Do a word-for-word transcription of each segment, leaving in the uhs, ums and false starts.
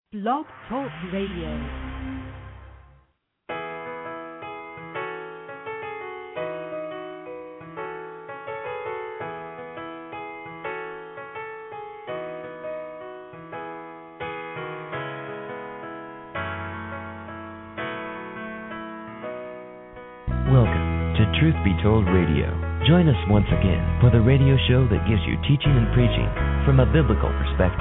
Blog Talk Radio. Welcome to Truth Be Told Radio. Join us once again for the radio show that gives you teaching and preaching from a biblical perspective.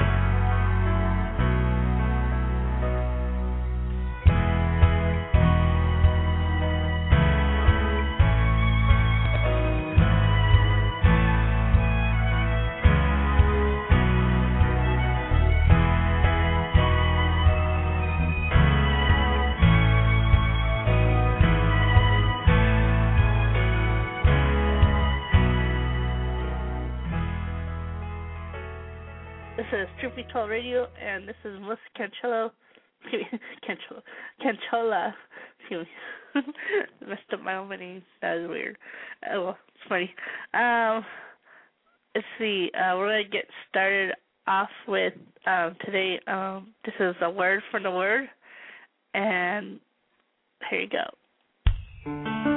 This is Truth Be Told Radio, and this is Melissa Cancelo. Cancelo. Canchola. Excuse me. Messed up my own name. That was weird. Oh, well, it's funny. Um, let's see. Uh, we're going to get started off with um, today. Um, this is a word from the Word, and here you go.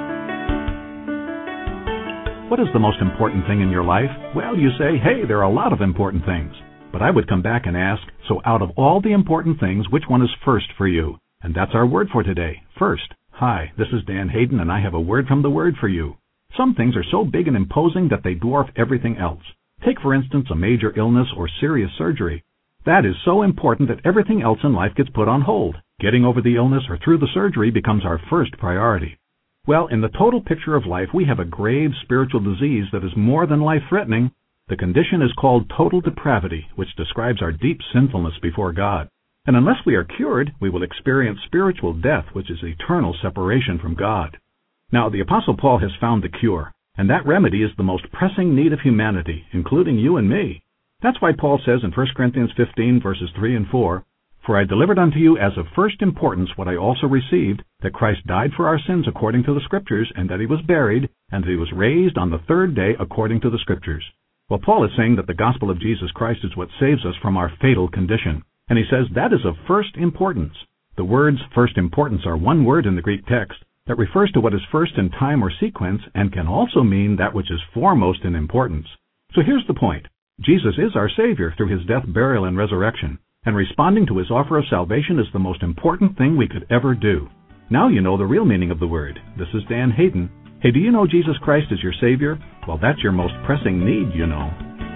What is the most important thing in your life? Well, you say, hey, there are a lot of important things. But I would come back and ask, so out of all the important things, which one is first for you? And that's our word for today, first. Hi, this is Dan Hayden, and I have a word from the Word for you. Some things are so big and imposing that they dwarf everything else. Take, for instance, a major illness or serious surgery. That is so important that everything else in life gets put on hold. Getting over the illness or through the surgery becomes our first priority. Well, in the total picture of life, we have a grave spiritual disease that is more than life-threatening. The condition is called total depravity, which describes our deep sinfulness before God. And unless we are cured, we will experience spiritual death, which is eternal separation from God. Now, the Apostle Paul has found the cure, and that remedy is the most pressing need of humanity, including you and me. That's why Paul says in First Corinthians fifteen, verses three and four, "For I delivered unto you as of first importance what I also received, that Christ died for our sins according to the Scriptures, and that he was buried, and that he was raised on the third day according to the Scriptures." Well, Paul is saying that the gospel of Jesus Christ is what saves us from our fatal condition. And he says that is of first importance. The words first importance are one word in the Greek text that refers to what is first in time or sequence and can also mean that which is foremost in importance. So here's the point. Jesus is our Savior through his death, burial, and resurrection. And responding to his offer of salvation is the most important thing we could ever do. Now you know the real meaning of the word. This is Dan Hayden. Hey, do you know Jesus Christ is your Savior? Well, that's your most pressing need, you know.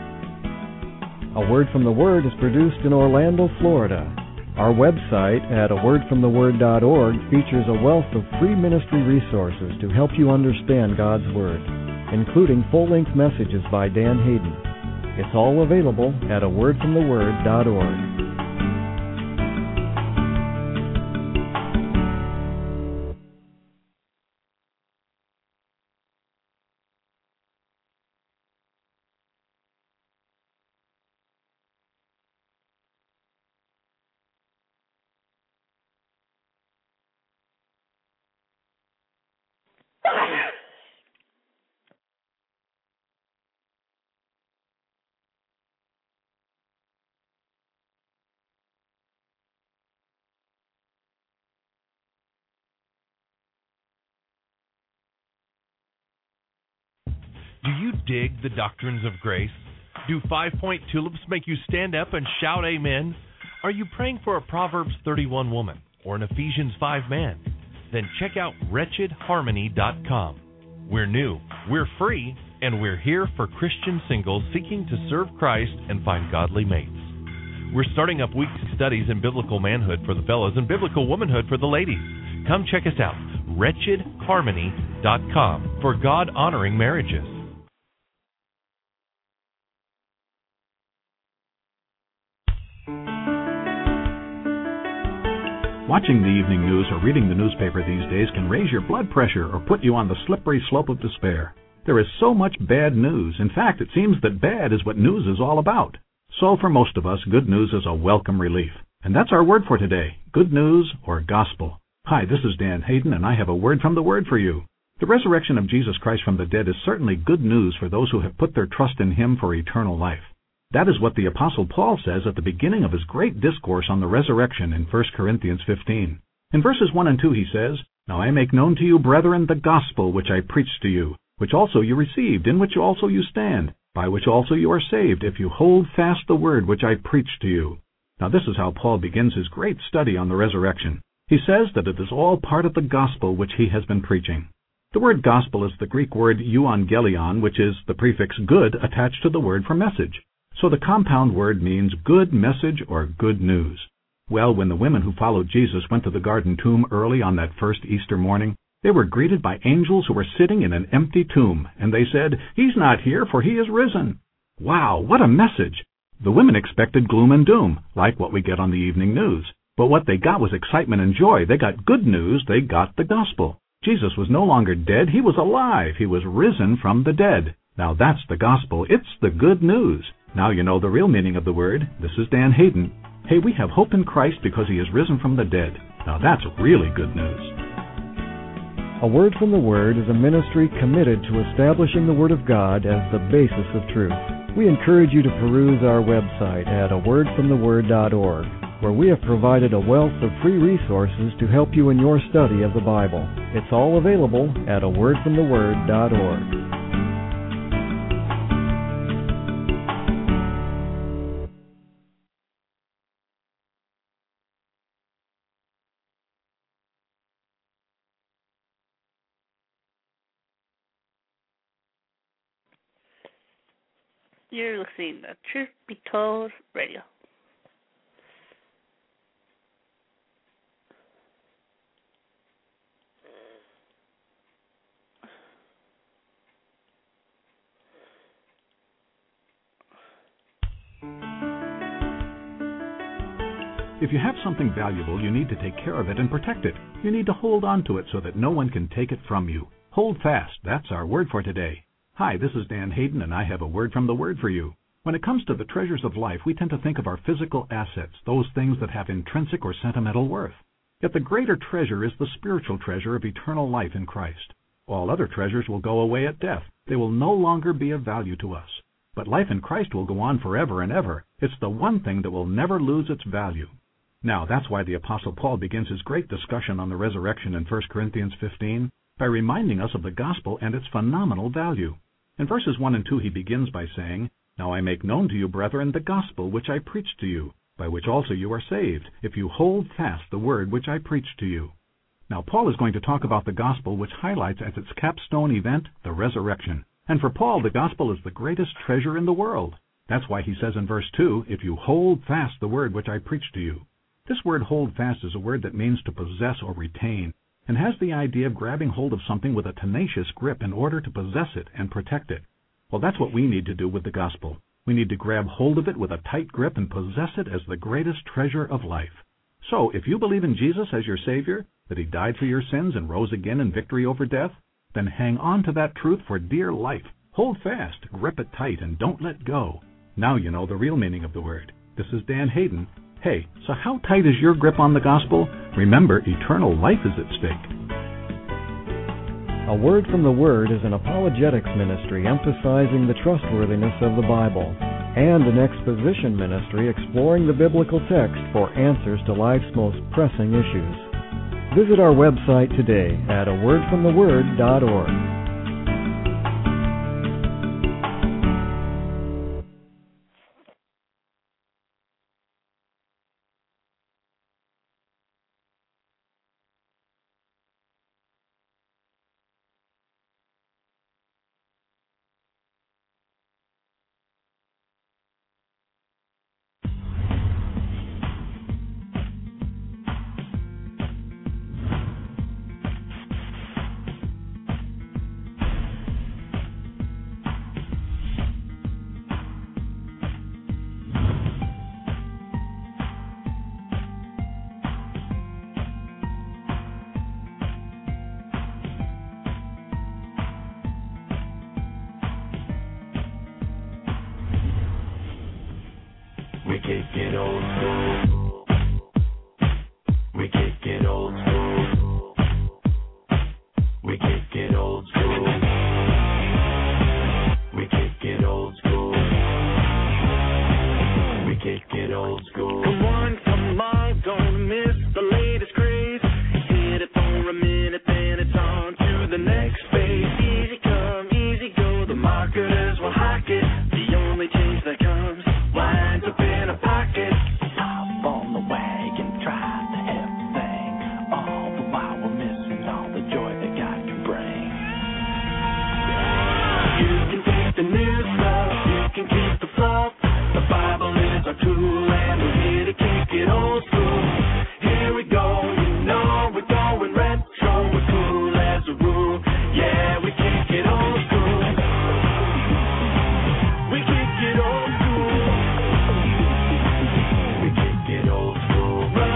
A Word from the Word is produced in Orlando, Florida. Our website at a word from the word dot org features a wealth of free ministry resources to help you understand God's Word, including full-length messages by Dan Hayden. It's all available at a word from the word dot org. Do you dig the doctrines of grace? Do five-point tulips make you stand up and shout amen? Are you praying for a Proverbs thirty-one woman or an Ephesians five man? Then check out wretched harmony dot com. We're new, we're free, and we're here for Christian singles seeking to serve Christ and find godly mates. We're starting up weekly studies in biblical manhood for the fellas and biblical womanhood for the ladies. Come check us out, wretched harmony dot com, for God-honoring marriages. Watching the evening news or reading the newspaper these days can raise your blood pressure or put you on the slippery slope of despair. There is so much bad news. In fact, it seems that bad is what news is all about. So for most of us, good news is a welcome relief. And that's our word for today, good news or gospel. Hi, this is Dan Hayden, and I have a word from the Word for you. The resurrection of Jesus Christ from the dead is certainly good news for those who have put their trust in him for eternal life. That is what the Apostle Paul says at the beginning of his great discourse on the resurrection in First Corinthians fifteen. In verses one and two he says, "Now I make known to you, brethren, the gospel which I preached to you, which also you received, in which also you stand, by which also you are saved, if you hold fast the word which I preached to you." Now this is how Paul begins his great study on the resurrection. He says that it is all part of the gospel which he has been preaching. The word gospel is the Greek word euangelion, which is the prefix good attached to the word for message. So the compound word means good message or good news. Well, when the women who followed Jesus went to the garden tomb early on that first Easter morning, they were greeted by angels who were sitting in an empty tomb, and they said, "He's not here, for he is risen." Wow, what a message! The women expected gloom and doom, like what we get on the evening news. But what they got was excitement and joy. They got good news. They got the gospel. Jesus was no longer dead. He was alive. He was risen from the dead. Now that's the gospel. It's the good news. Now you know the real meaning of the word. This is Dan Hayden. Hey, we have hope in Christ because he is risen from the dead. Now that's really good news. A Word from the Word is a ministry committed to establishing the Word of God as the basis of truth. We encourage you to peruse our website at a word from the word dot org, where we have provided a wealth of free resources to help you in your study of the Bible. It's all available at a word from the word dot org. You're listening to Truth Be Told Radio. If you have something valuable, you need to take care of it and protect it. You need to hold on to it so that no one can take it from you. Hold fast. That's our word for today. Hi, this is Dan Hayden, and I have a word from the Word for you. When it comes to the treasures of life, we tend to think of our physical assets, those things that have intrinsic or sentimental worth. Yet the greater treasure is the spiritual treasure of eternal life in Christ. All other treasures will go away at death. They will no longer be of value to us. But life in Christ will go on forever and ever. It's the one thing that will never lose its value. Now, that's why the Apostle Paul begins his great discussion on the resurrection in First Corinthians fifteen by reminding us of the gospel and its phenomenal value. In verses one and two he begins by saying, "Now I make known to you, brethren, the gospel which I preached to you, by which also you are saved, if you hold fast the word which I preached to you." Now Paul is going to talk about the gospel, which highlights as its capstone event the resurrection. And for Paul, the gospel is the greatest treasure in the world. That's why he says in verse two, "If you hold fast the word which I preached to you." This word hold fast is a word that means to possess or retain, and has the idea of grabbing hold of something with a tenacious grip in order to possess it and protect it. Well, that's what we need to do with the gospel. We need to grab hold of it with a tight grip and possess it as the greatest treasure of life. So, if you believe in Jesus as your Savior, that He died for your sins and rose again in victory over death, then hang on to that truth for dear life. Hold fast, grip it tight, and don't let go. Now you know the real meaning of the word. This is Dan Hayden. Hey, so how tight is your grip on the gospel? Remember, eternal life is at stake. A Word from the Word is an apologetics ministry emphasizing the trustworthiness of the Bible, and an exposition ministry exploring the biblical text for answers to life's most pressing issues. Visit our website today at a word from the word dot org. We kick it old school. We kick it old school. We kick it old school. We kick it old school.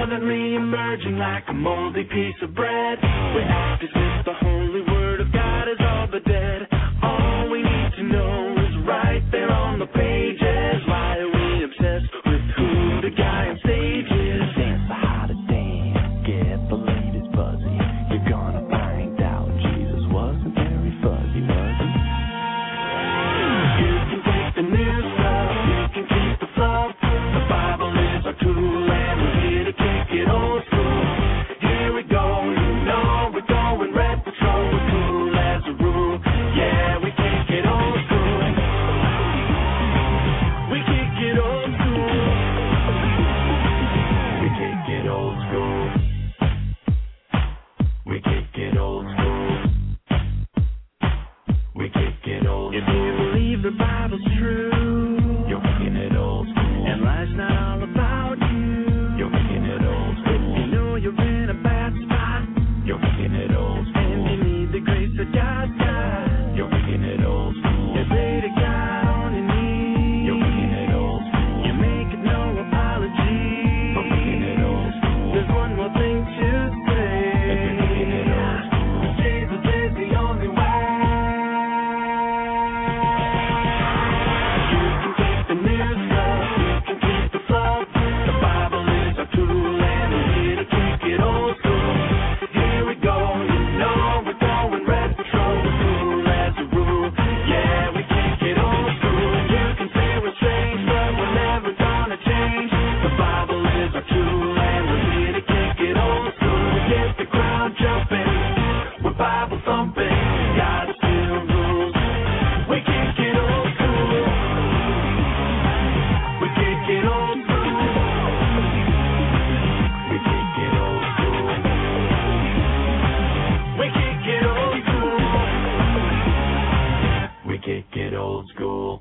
suddenly emerging like a moldy piece of bread. We act as if the holy word of God is all but dead. All we need to know is right there on the pages. Why are we obsessed with who the guy on stage is? Dance the hottest dance, get the latest buzzy. You're gonna find out Jesus wasn't very fuzzy, was he? You can take the new stuff, you can keep the fluff. The Bible is our tool and we're here to kick it old school. Here we go, you know we're going Red Patrol. We're cool as a rule, yeah, we kick it old school. We kick it old school. We kick it old school. We kick it old school. We kick it old school. If you believe the Bible's true, you're kicking it old school. And life's not all about you, you're kicking it old school. If you know you're in a bad spot, you're kicking it old school. And you need the grace of God's God, you're kicking it old school. You pray to God on your knees, you're kicking it old school. You make it no apology, for kicking it old school. There's one more thing to say, if you're kicking it old school, Jesus is the only way. You can take the new stuff, you can keep the fluff. The Bible is our tool and we're here to kick it old school. Here we go, you know we're going Red Patrol. We're cool as a rule, yeah, we kick it old school. You can say we're strange, but we're never gonna change. The Bible is our tool and we're here to kick it old school. We get the crowd jumping, we're Bible thumping. God still rules, we kick it old school. We kick it old school. We kick it old school. We kick it old school. We kick it old school.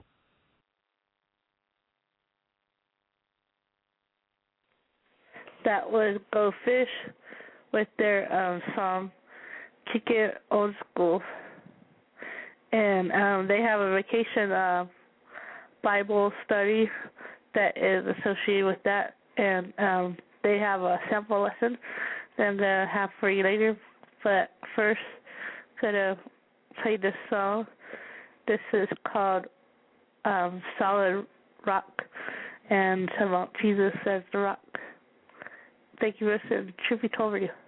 That was Go Fish with their um, song Kick It Old School. And um, they have a vacation uh, Bible study that is associated with that. And um, they have a sample lesson that I'm going to have for you later. But first, I'm going to play this song. This is called um, Solid Rock, and it's about Jesus as the rock. Thank you for listening to Truth Be Told Radio.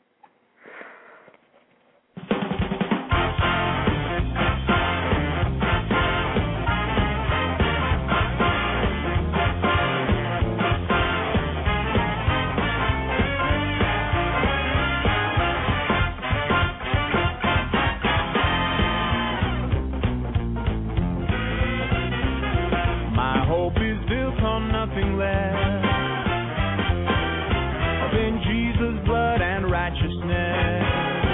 My hope is built on nothing less than Jesus' blood and righteousness.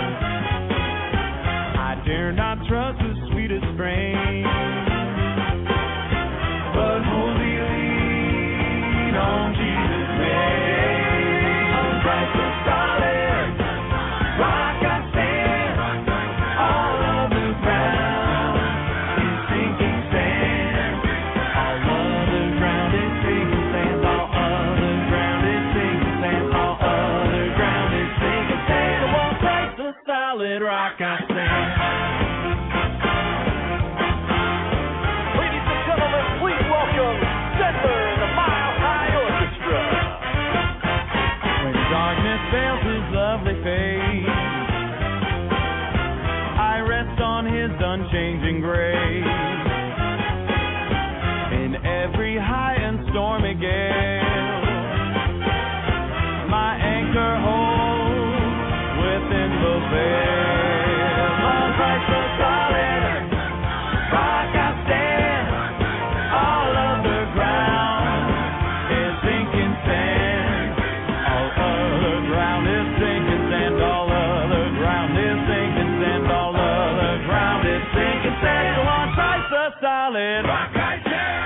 I dare not trust the sweetest frame, but wholly lean on Jesus' name. On Christ the solid rock I stand. All of the ground is sinking sand. All other ground is sinking sand. All other ground is sinking sand. All other ground is sinking sand. On Christ the solid rock I stand. Ladies and gentlemen, please welcome Settler and the Mile High Orchestra. When darkness veils his lovely face, I rest on his unchanging grace. In every high and stormy gale, my anchor holds within the veil. On Christ the solid rock I stand. All of the ground is sinking sand. All other ground is sinking sand. All other ground is sinking sand. All other ground is sinking sand. So on Christ the solid rock I stand.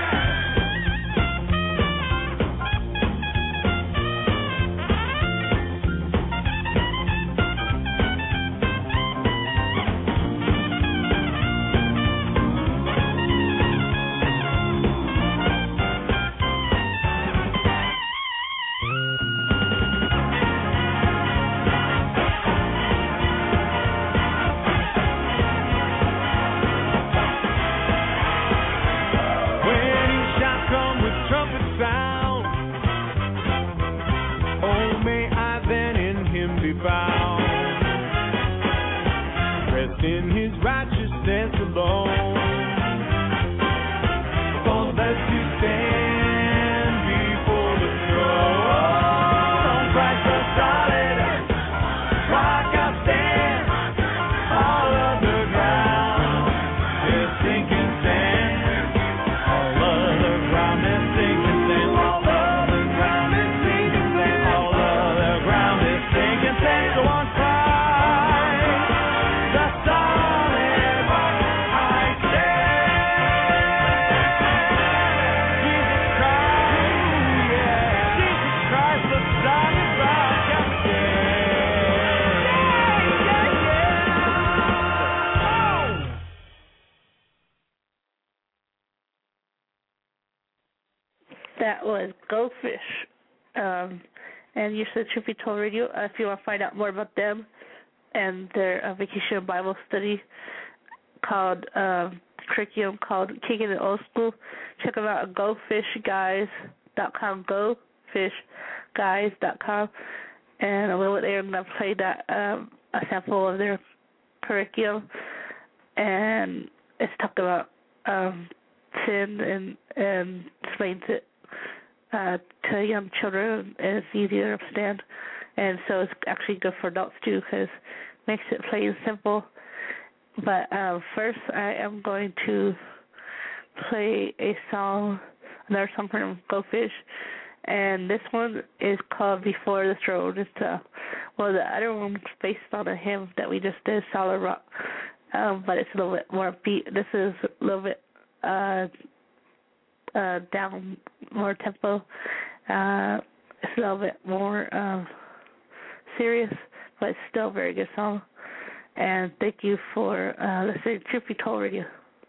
that was Go Fish. Um, and you said Truth Be Told Radio. Uh, if you want to find out more about them and their uh, vacation Bible study called um, curriculum called Kicking It Old School, check them out at go fish guys dot com. go fish guys dot com. And a little bit later, I'm going to play that um, a sample of their curriculum, and it's talking about um, sin and and explains it uh, to young children, and it's easy to understand. And so it's actually good for adults too, because it makes it plain and simple. But uh, first, I am going to play a song, another song from Go Fish, and this one is called Before the Throne. It's uh, well, the other one was based on a hymn that we just did, Solid Rock, um, but it's a little bit more beat. This is a little bit uh, uh, down, more tempo. Uh, it's a little bit more um, serious, but it's still a very good song. And thank you for uh, listening to Truth Be Told Radio.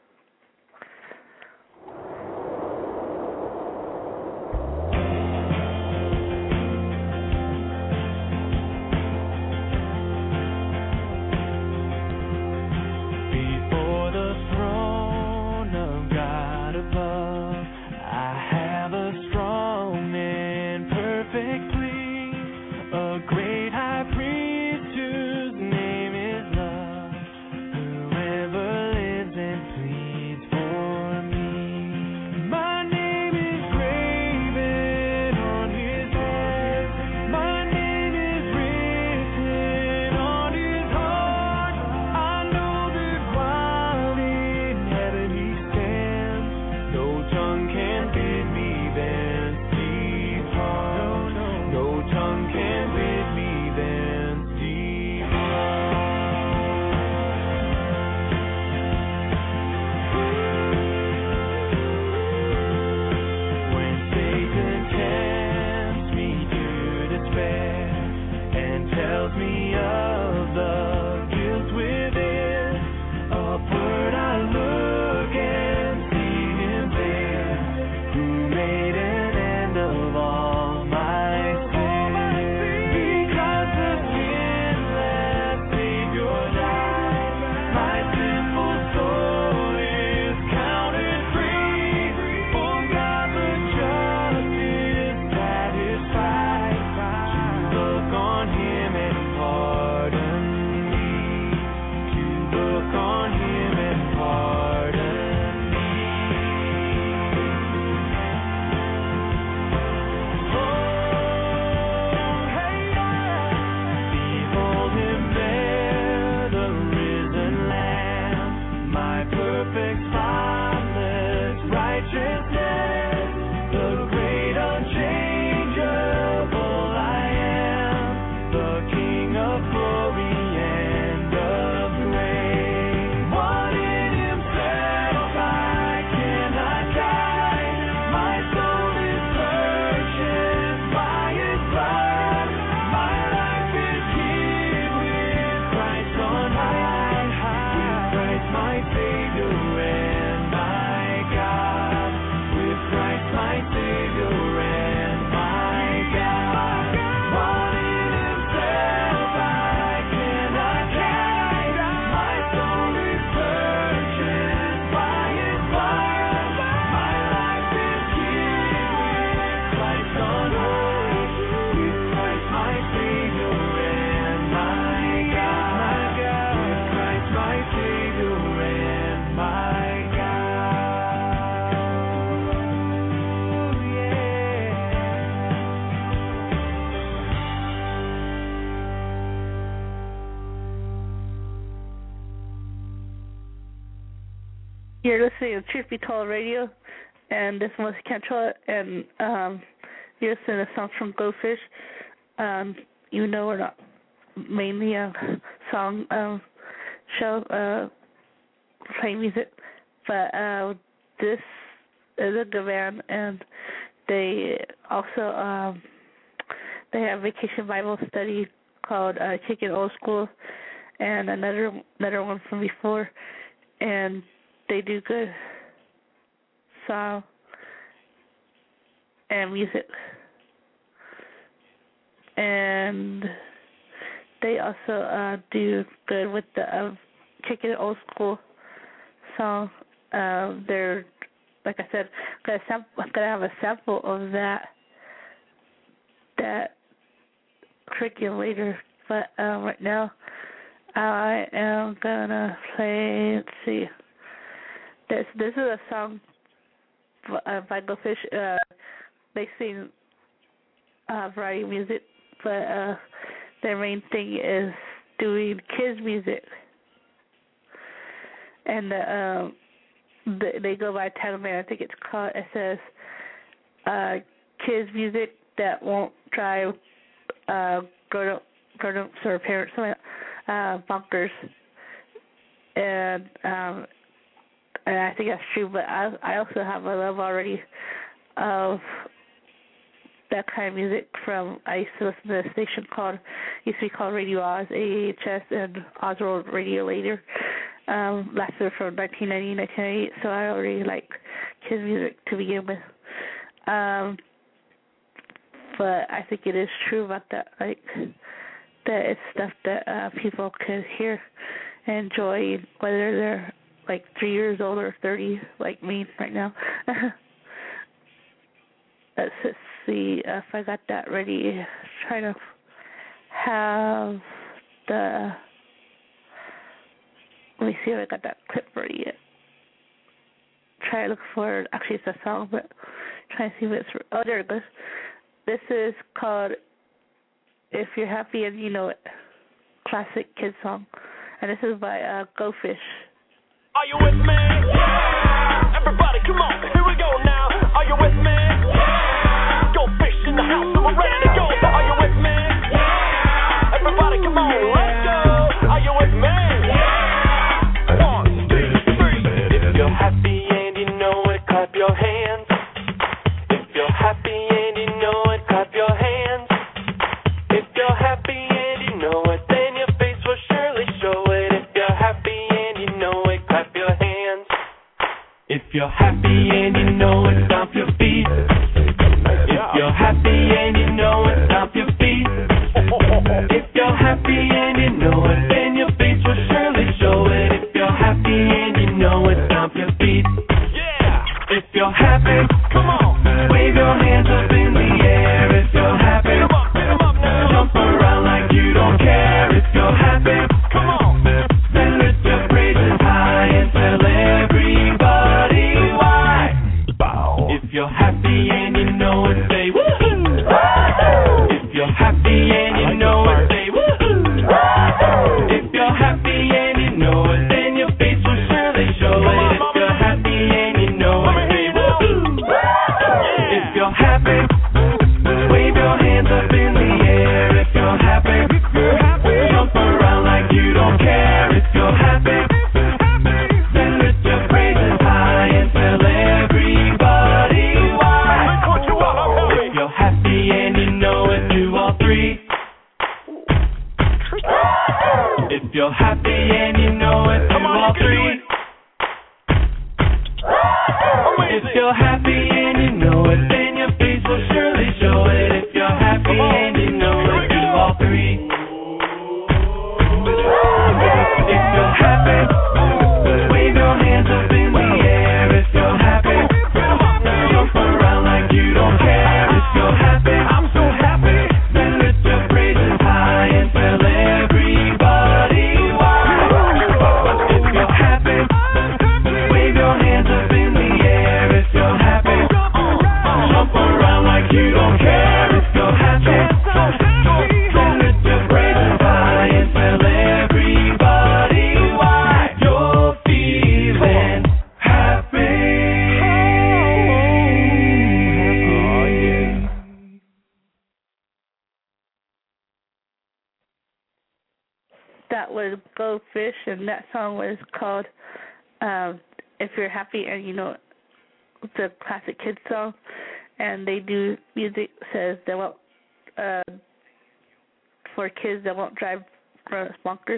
Before the throne of God above, I have a strong and perfect plea, a great high priest whose name is love, whoever lives and pleads for me. My name is graven on his head, my name is written on his heart. I know that while in heaven he stands, no tongue can bid me thence depart. No tongue can bid me thence depart. When Satan tempts me to despair and tells me of the guilt within, upward I look and see him there, who made an end of all my sin. Because the sinless Savior died, my sinful soul is counted free. For God the just is satisfied to look on him and pardon me. To look on him and pardon me. Oh, hey, behold him there, the risen Lamb, my perfect, spotless righteousness, the great unchangeable I am, the King of glory and of grace. One in himself I cannot die, my soul is purchased by his blood, my life is hid with Christ on high, with Christ my Savior and my God, with Christ my Savior and my God. One in himself I cannot die, my soul is purchased by his blood, my life is hid with Christ on high, with Christ my Savior and my God, with Christ my Savior and my God. Yeah. You're listening to Truth Be Told Radio, and this was Cantrell, and um, you're listening to songs from Go Fish. Um, you know we're not mainly a song um, show, uh, playing music, but uh, this is a good band, and they also um, they have Vacation Bible Study called uh, Kicking Old School, and another another one from before, and they do good. So, and music. And they also uh, do good with the uh, kicking it old school song. Uh, they're, like I said, gonna sam- I'm gonna have a sample of that that curriculum later. But uh, right now, I am gonna play. Let's see. This this is a song uh, by GoFish. Uh, they sing uh, variety music, but uh, their main thing is doing kids music, and uh, um, they, they go by a tagline. I think it's called. It says uh, kids music that won't drive uh, grown up grown ups or parents uh, bonkers, and um, and I think that's true. But I I also have a love already of that kind of music from, I used to listen to a station called, used to be called Radio Oz, A A H S, and Oswald Radio later. Um, lasted from nineteen ninety to nineteen ninety-eight, so I already like kids music to begin with. Um, but I think it is true about that, like, that it's stuff that uh, people could hear and enjoy, whether they're like three years old or thirty, like me right now. Let's just see if I got that ready. Trying to have the. Let me see if I got that clip ready yet. Try to look for. Actually, it's a song, but try to see if it's. Oh, there it goes. This is called "If You're Happy and You Know It," classic kid song, and this is by uh, GoFish. Are you with me? Yeah! Everybody, come on, here we go now. Are you with me? Yeah! Go fish in the house, and we're ready to go. Are you with me? Yeah! Everybody, come on, let's go. Are you with me? Yeah! One, two, three. If you're happy and you know it, clap your hands. If you're happy and you know it, clap your hands. If you're happy and you know it, then your face will surely show it. If you're happy and you know it, clap your hands. If you're happy and you know it, stomp your feet. If you're happy and you know it, stomp your feet. If you're happy and you know it, then your face will surely show it. If you're happy and you know it, stomp your feet. Yeah. If you're happy, come on, wave your hands up in the air. If you're happy, come on, pick 'em up now. Jump around like you don't care. If you're happy, come on, then lift your praises high and tell everybody why. Bow. If you're happy and you know it, say woohoo. If you're happy and you know it, say woohoo. If you're happy and you know it, then your face will surely show it. If you're happy and you know it, say woohoo. If you're happy, wave your hands up in the air. If you're happy, jump around like you don't care. If you're happy, then lift your praises high and tell everybody why. If you're happy and you know it, do all three. If you're happy and you know it, do all three. If you're happy and you know it, then your face will surely show it. If you're happy and you know it, do all three. If you're happy, wave your hands up in the air. If you're happy, jump around like you don't care. If you're happy, I'm so happy, then lift your praises high and tell everybody why. If you're happy, wave your hands up in the air. If you're happy, jump around like you don't care. If you're happy, then lift your praises high and tell everybody why you're feeling happy. Oh, yeah. That was GoFish, and that song was called um, "If You're Happy and You Know It." It's a classic kids song, and they do music says they won't uh, for kids that won't drive for bonkers.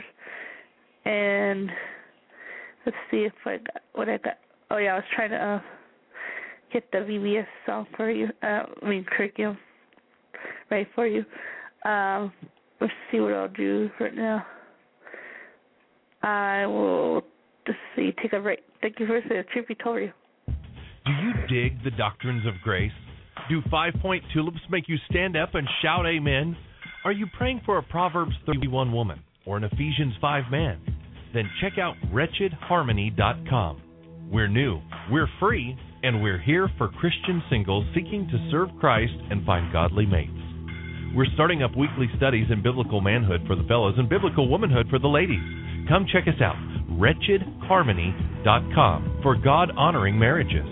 And let's see if I got what I got. Oh yeah, I was trying to uh, get the V B S song for you. Uh, I mean curriculum, right for you. Um, let's see what I'll do right now. I will just see. Take a break. Thank you for the Truth Be Told. Do you dig the doctrines of grace? Do five-point tulips make you stand up and shout amen? Are you praying for a Proverbs thirty-one woman or an Ephesians five man? Then check out wretched harmony dot com. We're new, we're free, and we're here for Christian singles seeking to serve Christ and find godly mates. We're starting up weekly studies in biblical manhood for the fellows and biblical womanhood for the ladies. Come check us out, wretched harmony dot com, for God-honoring marriages.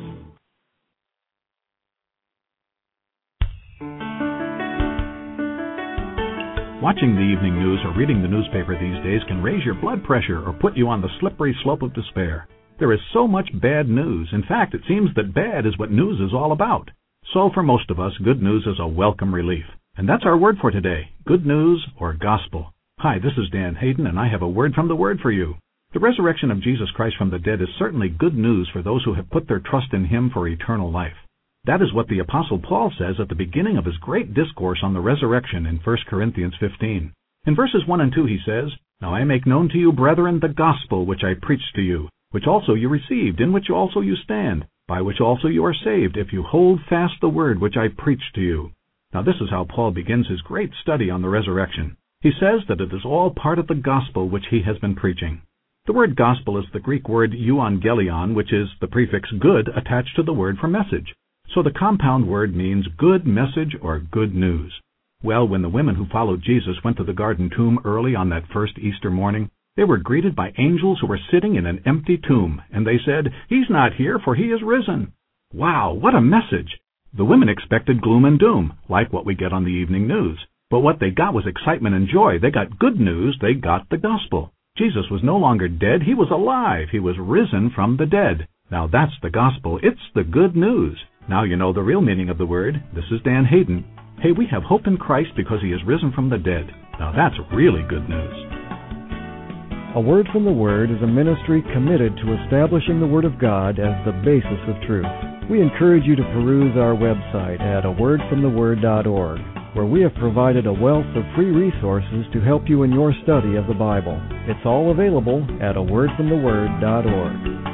Watching the evening news or reading the newspaper these days can raise your blood pressure or put you on the slippery slope of despair. There is so much bad news. In fact, it seems that bad is what news is all about. So for most of us, good news is a welcome relief. And that's our word for today, good news or gospel. Hi, this is Dan Hayden, and I have a word from the Word for you. The resurrection of Jesus Christ from the dead is certainly good news for those who have put their trust in Him for eternal life. That is what the Apostle Paul says at the beginning of his great discourse on the resurrection in First Corinthians fifteen. In verses one and two he says, "Now I make known to you, brethren, the gospel which I preached to you, which also you received, in which also you stand, by which also you are saved, if you hold fast the word which I preached to you." Now this is how Paul begins his great study on the resurrection. He says that it is all part of the gospel which he has been preaching. The word gospel is the Greek word euangelion, which is the prefix good attached to the word for message. So the compound word means good message or good news. Well, when the women who followed Jesus went to the garden tomb early on that first Easter morning, they were greeted by angels who were sitting in an empty tomb, and they said, "He's not here, for he is risen." Wow, what a message! The women expected gloom and doom, like what we get on the evening news. But what they got was excitement and joy. They got good news. They got the gospel. Jesus was no longer dead. He was alive. He was risen from the dead. Now that's the gospel. It's the good news. Now you know the real meaning of the word. This is Dan Hayden. Hey, we have hope in Christ because He is risen from the dead. Now that's really good news. A Word from the Word is a ministry committed to establishing the Word of God as the basis of truth. We encourage you to peruse our website at a word from the word dot org, where we have provided a wealth of free resources to help you in your study of the Bible. It's all available at a word from the word dot org.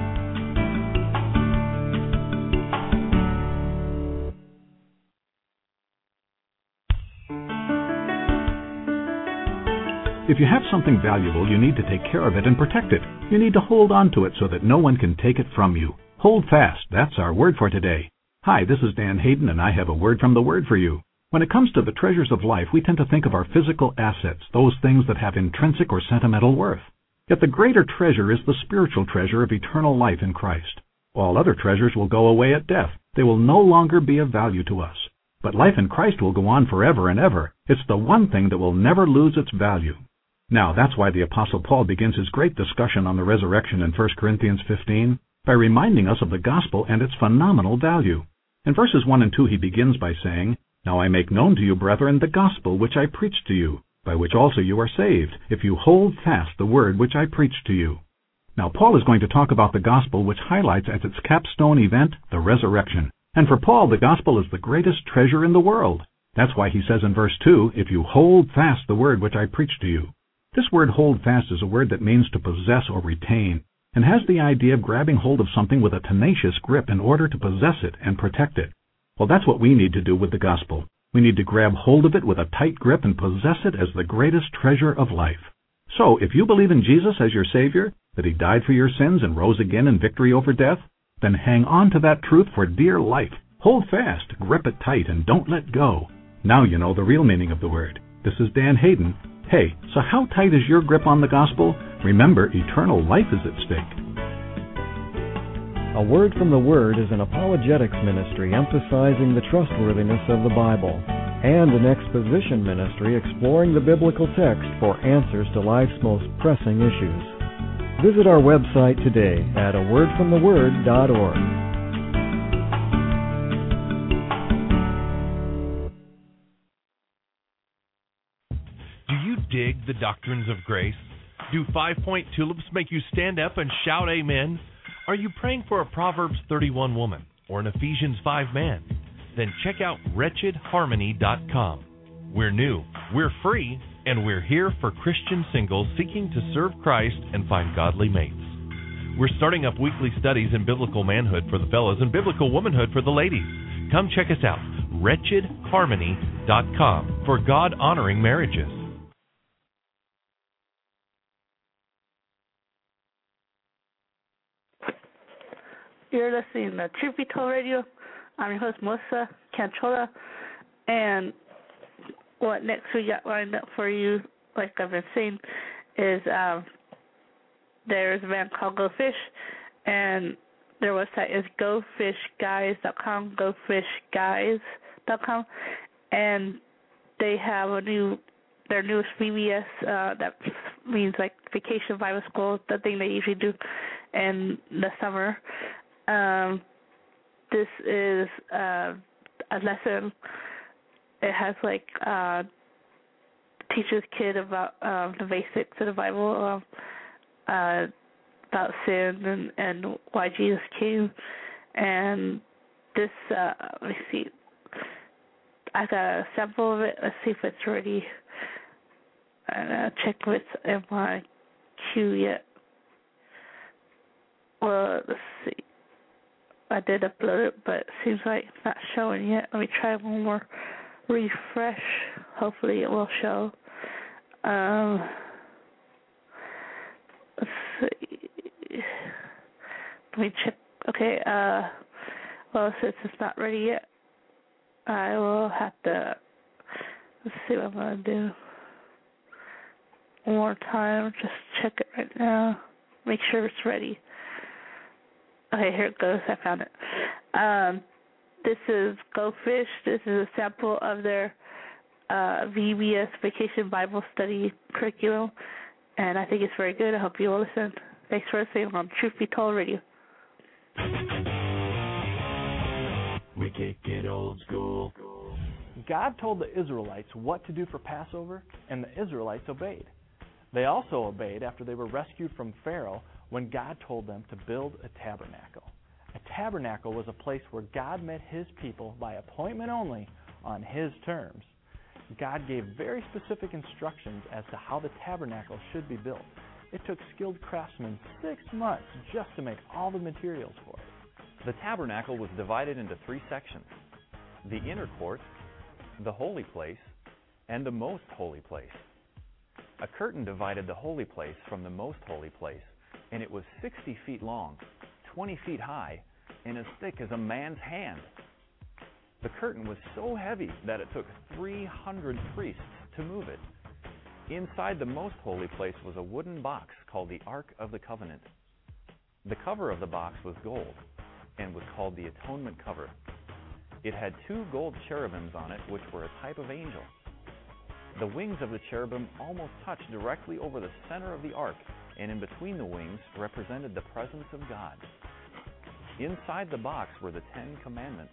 If you have something valuable, you need to take care of it and protect it. You need to hold on to it so that no one can take it from you. Hold fast. That's our word for today. Hi, this is Dan Hayden, and I have a word from the Word for you. When it comes to the treasures of life, we tend to think of our physical assets, those things that have intrinsic or sentimental worth. Yet the greater treasure is the spiritual treasure of eternal life in Christ. All other treasures will go away at death. They will no longer be of value to us. But life in Christ will go on forever and ever. It's the one thing that will never lose its value. Now, that's why the Apostle Paul begins his great discussion on the resurrection in First Corinthians fifteen by reminding us of the gospel and its phenomenal value. In verses one and two he begins by saying, "Now I make known to you, brethren, the gospel which I preached to you, by which also you are saved, if you hold fast the word which I preached to you." Now Paul is going to talk about the gospel, which highlights as its capstone event the resurrection. And for Paul, the gospel is the greatest treasure in the world. That's why he says in verse two, "If you hold fast the word which I preached to you." This word hold fast is a word that means to possess or retain, and has the idea of grabbing hold of something with a tenacious grip in order to possess it and protect it. Well, that's what we need to do with the gospel. We need to grab hold of it with a tight grip and possess it as the greatest treasure of life. So, if you believe in Jesus as your Savior, that He died for your sins and rose again in victory over death, then hang on to that truth for dear life. Hold fast, grip it tight, and don't let go. Now you know the real meaning of the word. This is Dan Hayden. Hey, so how tight is your grip on the gospel? Remember, eternal life is at stake. A Word from the Word is an apologetics ministry emphasizing the trustworthiness of the Bible, and an exposition ministry exploring the biblical text for answers to life's most pressing issues. Visit our website today at a word from the word dot org. Dig the doctrines of grace? Do five-point tulips make you stand up and shout amen? Are you praying for a Proverbs thirty-one woman or an Ephesians five man, then check out wretched harmony dot com. We're new, we're free, and we're here for Christian singles seeking to serve Christ and find godly mates. We're starting up weekly studies in biblical manhood for the fellas and biblical womanhood for the ladies. Come check us out, wretched harmony dot com, for God-honoring marriages. You're listening to Truth Be Told Radio. I'm your host, Melissa Canchola, and what next we got lined up for you, like I've been saying, is um, there's a band called Go Fish, and their website is go fish guys dot com, go fish guys dot com, and they have a new, their newest V B S, uh, that means like Vacation Bible School, the thing they usually do in the summer. Um, this is uh, a lesson. It has like uh, teaches kid about um, the basics of the Bible, um, uh, about sin and, and why Jesus came. And this, uh, let me see. I got a sample of it. Let's see if it's ready. I'm gonna check if it's in my queue yet. Well, let's see. I did upload it, but it seems like it's not showing yet. Let me try one more refresh. Hopefully it will show. Um, let's see. Let me check. Okay, uh, well, since it's not ready yet, I will have to, let's see what I'm going to do. One more time, just check it right now. Make sure it's ready. Okay, here it goes. I found it. Um, this is Go Fish. This is a sample of their uh, V B S Vacation Bible Study curriculum, and I think it's very good. I hope you will listen. Thanks for listening on Truth Be Told Radio. We kick it old school. God told the Israelites what to do for Passover, and the Israelites obeyed. They also obeyed after they were rescued from Pharaoh when God told them to build a tabernacle. A tabernacle was a place where God met his people by appointment only on his terms. God gave very specific instructions as to how the tabernacle should be built. It took skilled craftsmen six months just to make all the materials for it. The tabernacle was divided into three sections: the inner court, the holy place, and the most holy place. A curtain divided the holy place from the most holy place, and it was sixty feet long, twenty feet high, and as thick as a man's hand. The curtain was so heavy that it took three hundred priests to move it. Inside the most holy place was a wooden box called the Ark of the Covenant. The cover of the box was gold and was called the Atonement Cover. It had two gold cherubims on it, which were a type of angel. The wings of the cherubim almost touched directly over the center of the ark, and in between the wings represented the presence of God. Inside the box were the Ten Commandments.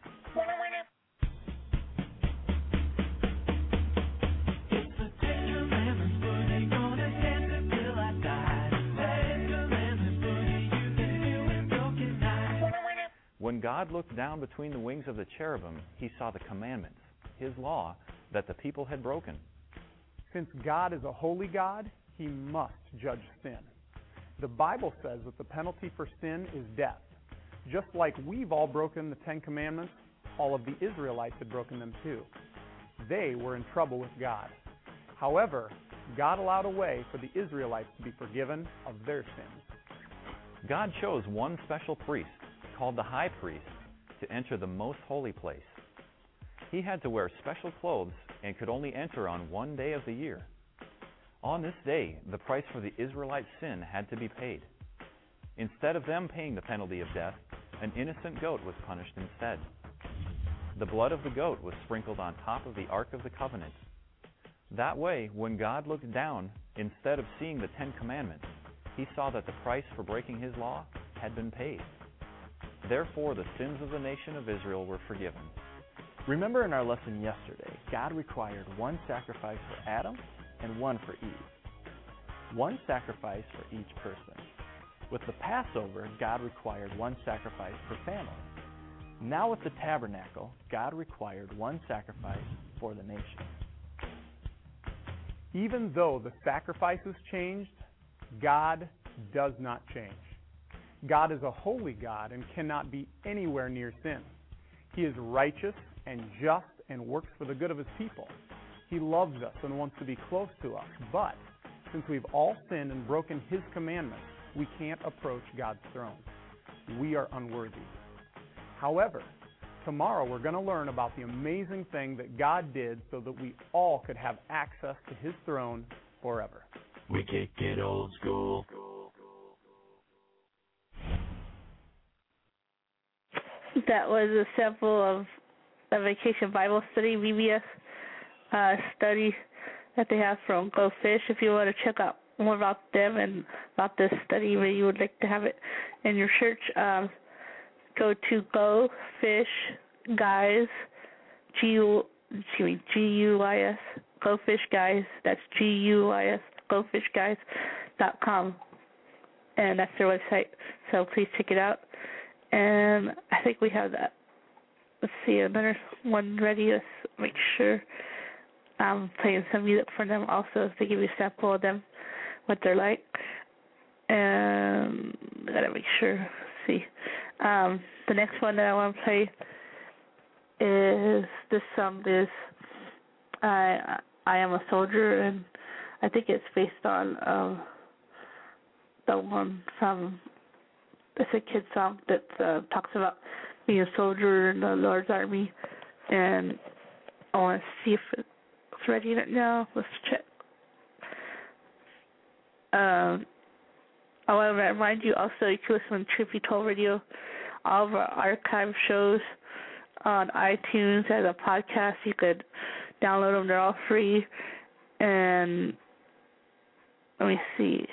When God looked down between the wings of the cherubim, he saw the commandments, his law, that the people had broken. Since God is a holy God, he must judge sin. The Bible says that the penalty for sin is death. Just like we've all broken the Ten Commandments, all of the Israelites had broken them too. They were in trouble with God. However, God allowed a way for the Israelites to be forgiven of their sins. God chose one special priest, called the high priest, to enter the most holy place. He had to wear special clothes and could only enter on one day of the year. On this day, the price for the Israelites' sin had to be paid. Instead of them paying the penalty of death, an innocent goat was punished instead. The blood of the goat was sprinkled on top of the Ark of the Covenant. That way, when God looked down, instead of seeing the Ten Commandments, he saw that the price for breaking his law had been paid. Therefore, the sins of the nation of Israel were forgiven. Remember in our lesson yesterday, God required one sacrifice for Adam and one for Eve. One sacrifice for each person. With the Passover, God required one sacrifice per family. Now with the tabernacle, God required one sacrifice for the nation. Even though the sacrifices changed, God does not change. God is a holy God and cannot be anywhere near sin. He is righteous and just and works for the good of His people. He loves us and wants to be close to us, but since we've all sinned and broken His commandments, we can't approach God's throne. We are unworthy. However, tomorrow we're going to learn about the amazing thing that God did so that we all could have access to His throne forever. We kick it old school. That was a sample of the Vacation Bible Study V B S uh, study that they have from Go Fish. If you want to check out more about them and about this study, where you would like to have it in your church, um, go to Go Fish Guys, G U, excuse me, G U I S, Go Fish Guys. That's G U I S, go fish guys dot com, and that's their website. So please check it out. And I think we have that. Let's see, another one ready. Let's make sure. I'm playing some music for them also to give you a sample of them, what they're like. And I gotta make sure. Let's see. Um, the next one that I want to play is this song. Is I I Am a Soldier, and I think it's based on um, the one from. It's a kid song that uh, talks about being a soldier in the Lord's army, and I want to see if it's ready now. Let's check. Um, I want to remind you also you can listen to Truth Be Told Radio, all of our archive shows on iTunes as a podcast. You could download them; they're all free. And let me see.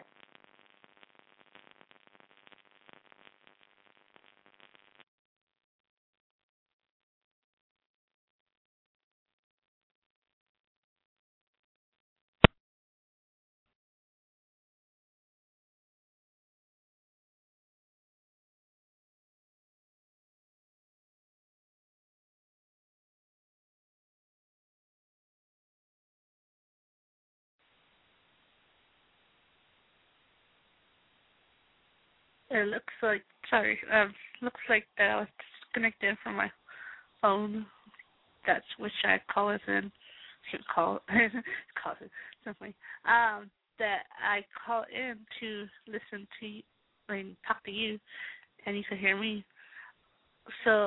It looks like, sorry, um, looks like that I was disconnected from my phone. That's which I call it in, call call it something. Um, that I call in to listen to you, I mean, talk to you, and you can hear me. So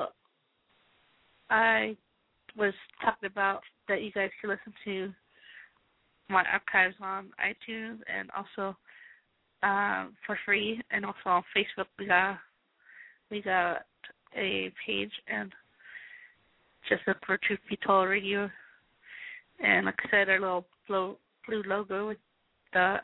I was talking about that you guys can listen to my archives on iTunes and also Um, for free, and also on Facebook we got we got a page, and just look for Truth Be Told Radio, and like I said, our little blue, blue logo with the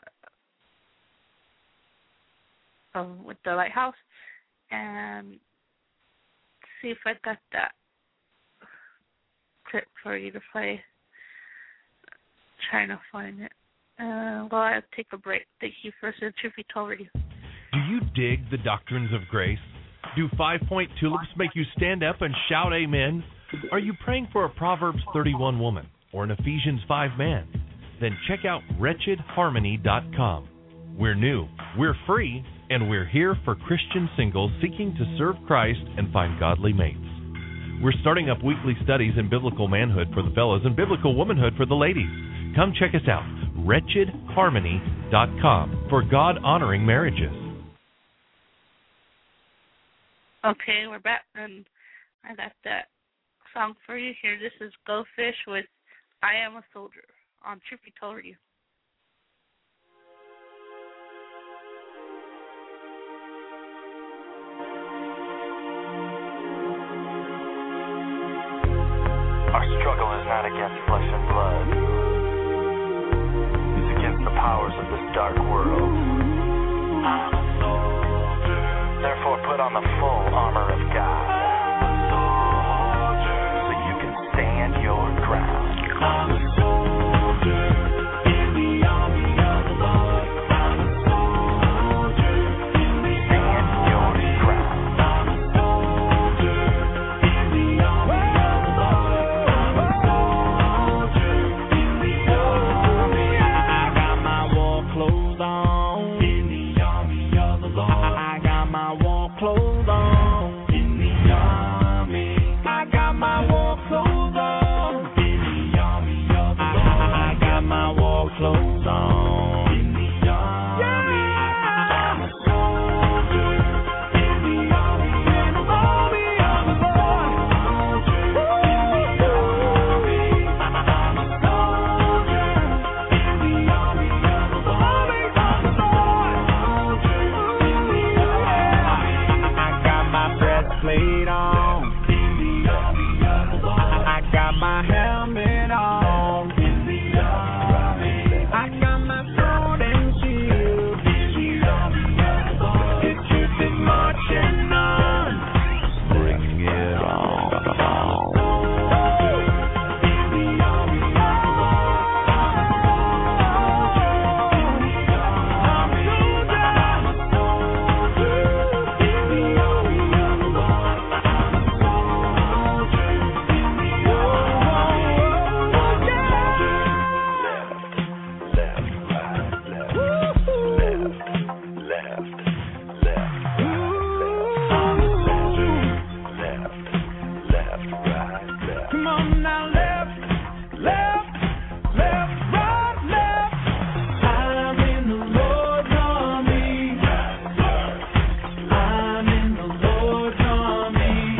um, with the lighthouse, and see if I got that clip for you to play. Trying to find it. Uh, well, I'll take a break. Thank you for listening to Truth Be Told Radio. Do you dig the doctrines of grace? Do five-point tulips make you stand up and shout amen? Are you praying for a Proverbs thirty-one woman or an Ephesians five man? Then check out wretched harmony dot com. We're new, we're free, and we're here for Christian singles seeking to serve Christ and find godly mates. We're starting up weekly studies in biblical manhood for the fellows and biblical womanhood for the ladies. Come check us out. wretched harmony dot com for God-honoring marriages. Okay, we're back, and I got that song for you here. This is Go Fish with I Am a Soldier on Truth Be Told Radio. Our struggle is not against flesh and blood. The powers of this dark world. I'm a soldier. Therefore, put on the full armor of God. I'm a soldier. So you can stand your ground. I'm a soldier in the army of the Lord. I'm a soldier in the stand your ground. I'm a soldier all clothes on. In the army, I'm a soldier. In the army, in the army of the Lord. In the army, I'm a soldier. In the army of the Lord. In the army, I got my breastplate on. In the army of the Lord. I got my helmet on. In the army, I got my sword and shield. In the army of the Lord. The truth is marching on. Bring it on. Come on now, left, left, left, right, left. I'm in the Lord's army. I'm in the Lord's army.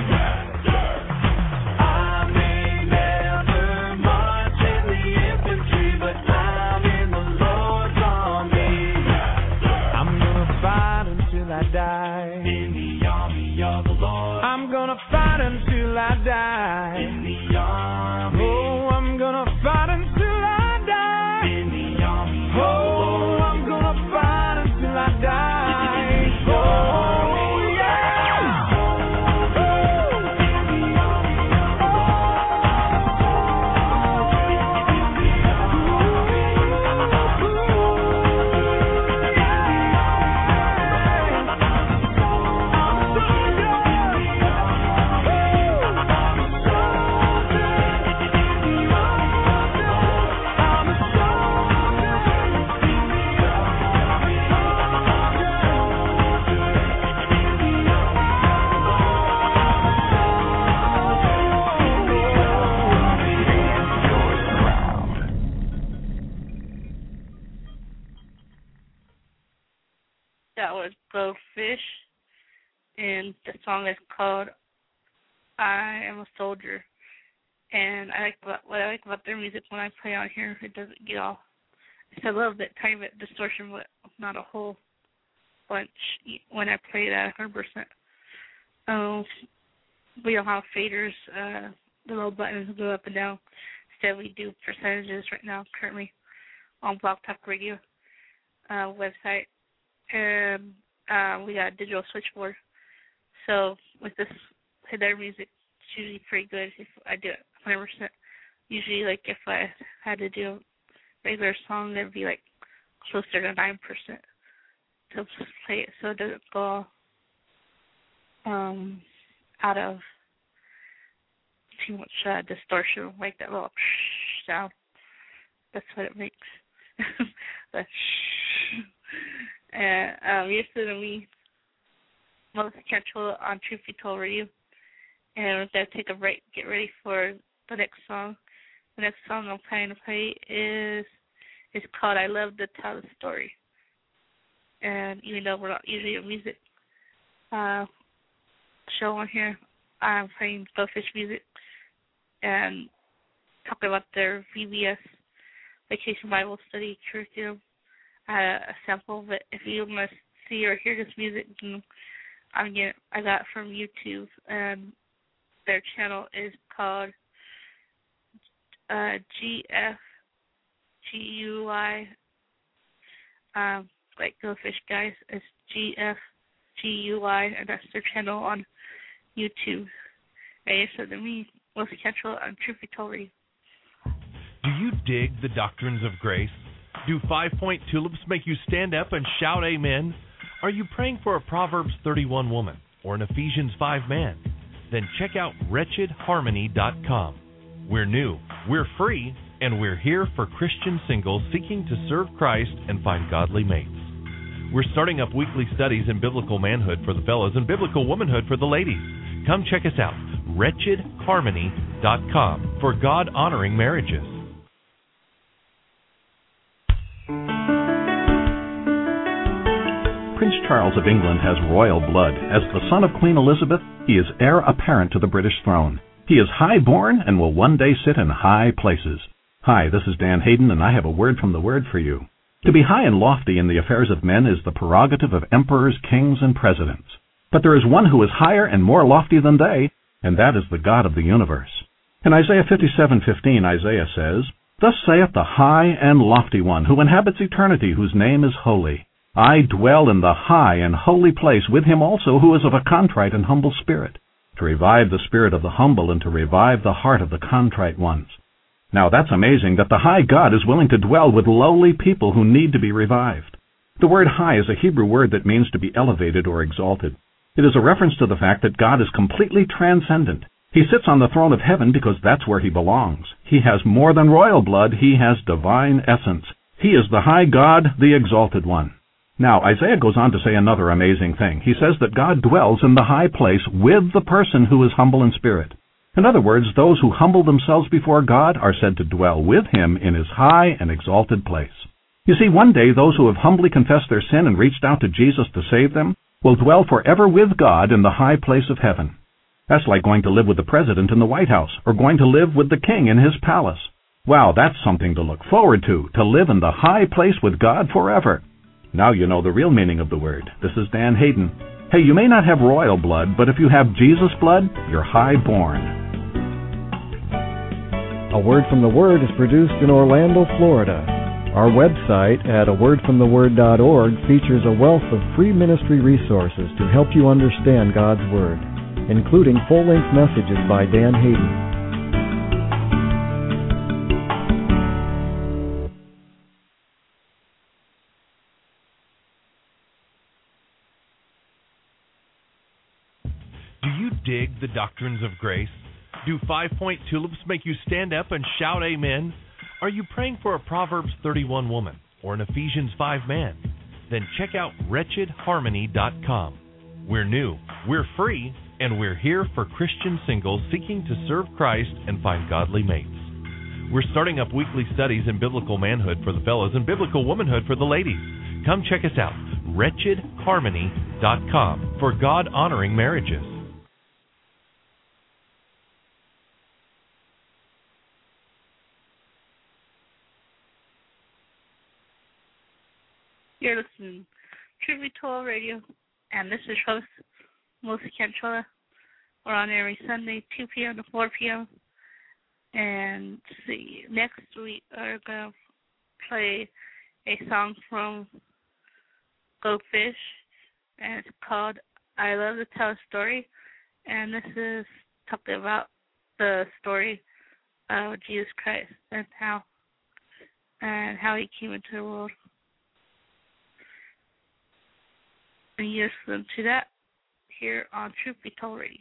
I may never march in the infantry, but I'm in the Lord's army. I'm gonna fight until I die. In the army of the Lord. I'm gonna fight until I die. In the army. Oh, I'm gonna fight until I die. In the army. Oh, I'm gonna fight until I die. Oh, yeah. That was Blowfish, and the song is called I Am a Soldier. And I like what, what I like about their music when I play on here, it doesn't get all, it's a little bit, tiny bit distortion, but not a whole bunch when I play it at one hundred percent. Um, we don't have faders, uh, the little buttons go up and down. Instead, we do percentages right now, currently, on Blog Talk Radio uh, website. And uh, we got a digital switchboard. So with this, their music, it's usually pretty good if I do it one hundred percent. Usually, like, if I had to do a regular song, that'd be, like, closer to nine percent to play it so it doesn't go um, out of too much uh, distortion, like that little sound. That's what it makes. The And um, you're listening to me, Melissa Canchola, on Truth Be Told Radio. And we're going to take a break, get ready for the next song. The next song I'm planning to play is is called I Love to Tell the Story. And even though we're not usually a music uh, show on here, I'm playing Blowfish music and talking about their V B S, Vacation Bible Study curriculum. Uh, a sample of it. If you want to see or hear this music, I'm getting, I got it from YouTube, and their channel is called uh, G F G U I. Um, like Blowfish guys, it's G F G U I, and that's their channel on YouTube. And you said to me, Melissa Canchola on Truth Be Told Radio. Do you dig the doctrines of grace? Do five-point tulips make you stand up and shout amen? Are you praying for a Proverbs thirty-one woman or an Ephesians five man? Then check out wretched harmony dot com. We're new, we're free, and we're here for Christian singles seeking to serve Christ and find godly mates. We're starting up weekly studies in biblical manhood for the fellows and biblical womanhood for the ladies. Come check us out, wretched harmony dot com, for God-honoring marriages. Prince Charles of England has royal blood. As the son of Queen Elizabeth, he is heir apparent to the British throne. He is high-born and will one day sit in high places. Hi, this is Dan Hayden, and I have a word from the Word for you. To be high and lofty in the affairs of men is the prerogative of emperors, kings, and presidents. But there is one who is higher and more lofty than they, and that is the God of the universe. In Isaiah fifty-seven fifteen, Isaiah says, "Thus saith the high and lofty one, who inhabits eternity, whose name is holy. I dwell in the high and holy place with him also who is of a contrite and humble spirit, to revive the spirit of the humble and to revive the heart of the contrite ones." Now that's amazing that the high God is willing to dwell with lowly people who need to be revived. The word high is a Hebrew word that means to be elevated or exalted. It is a reference to the fact that God is completely transcendent. He sits on the throne of heaven because that's where he belongs. He has more than royal blood. He has divine essence. He is the high God, the exalted one. Now, Isaiah goes on to say another amazing thing. He says that God dwells in the high place with the person who is humble in spirit. In other words, those who humble themselves before God are said to dwell with him in his high and exalted place. You see, one day those who have humbly confessed their sin and reached out to Jesus to save them will dwell forever with God in the high place of heaven. That's like going to live with the president in the White House or going to live with the king in his palace. Wow, that's something to look forward to, to live in the high place with God forever. Now you know the real meaning of the word. This is Dan Hayden. Hey, you may not have royal blood, but if you have Jesus' blood, you're high-born. A Word from the Word is produced in Orlando, Florida. Our website at a word from the word dot org features a wealth of free ministry resources to help you understand God's Word, including full-length messages by Dan Hayden. Do you dig the doctrines of grace? Do five-point tulips make you stand up and shout amen? Are you praying for a Proverbs thirty-one woman or an Ephesians five man? Then check out wretched harmony dot com. We're new, we're free, and we're here for Christian singles seeking to serve Christ and find godly mates. We're starting up weekly studies in biblical manhood for the fellows and biblical womanhood for the ladies. Come check us out, wretched harmony dot com, for God-honoring marriages. You're listening to Truth Be Told Radio, and this is host Melissa Canchola. We're on every Sunday, two p.m. to four p.m. And see, next we are going to play a song from Go Fish, and it's called I Love to Tell a Story. And this is talking about the story of Jesus Christ and how and how he came into the world. And you listen to that here on Truth Be Told Radio.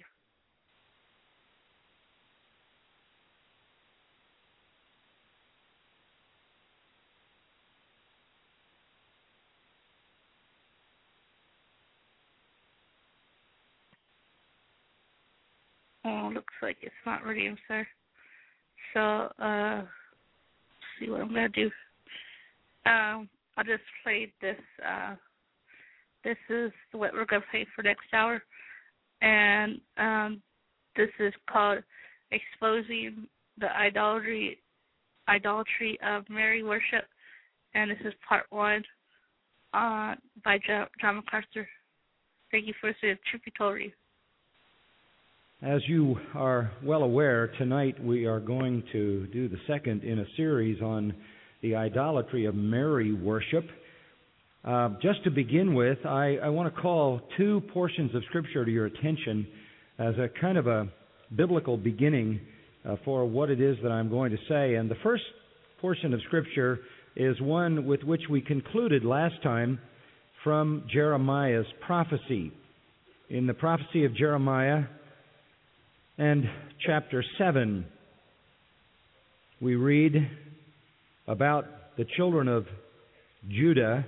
Oh, looks like it's not ready, I'm sorry. So, uh, let's see what I'm going to do. Um, I'll just play this, uh, This is what we're going to play for next hour, and um, this is called Exposing the Idolatry Idolatry of Mary Worship, and this is part one uh, by John, John MacArthur. Thank you for listening to Truth Be Told Radio. As you are well aware, tonight we are going to do the second in a series on the idolatry of Mary worship. Uh, just to begin with, I, I want to call two portions of Scripture to your attention as a kind of a biblical beginning uh, for what it is that I'm going to say. And the first portion of Scripture is one with which we concluded last time from Jeremiah's prophecy. In the prophecy of Jeremiah and chapter seven, we read about the children of Judah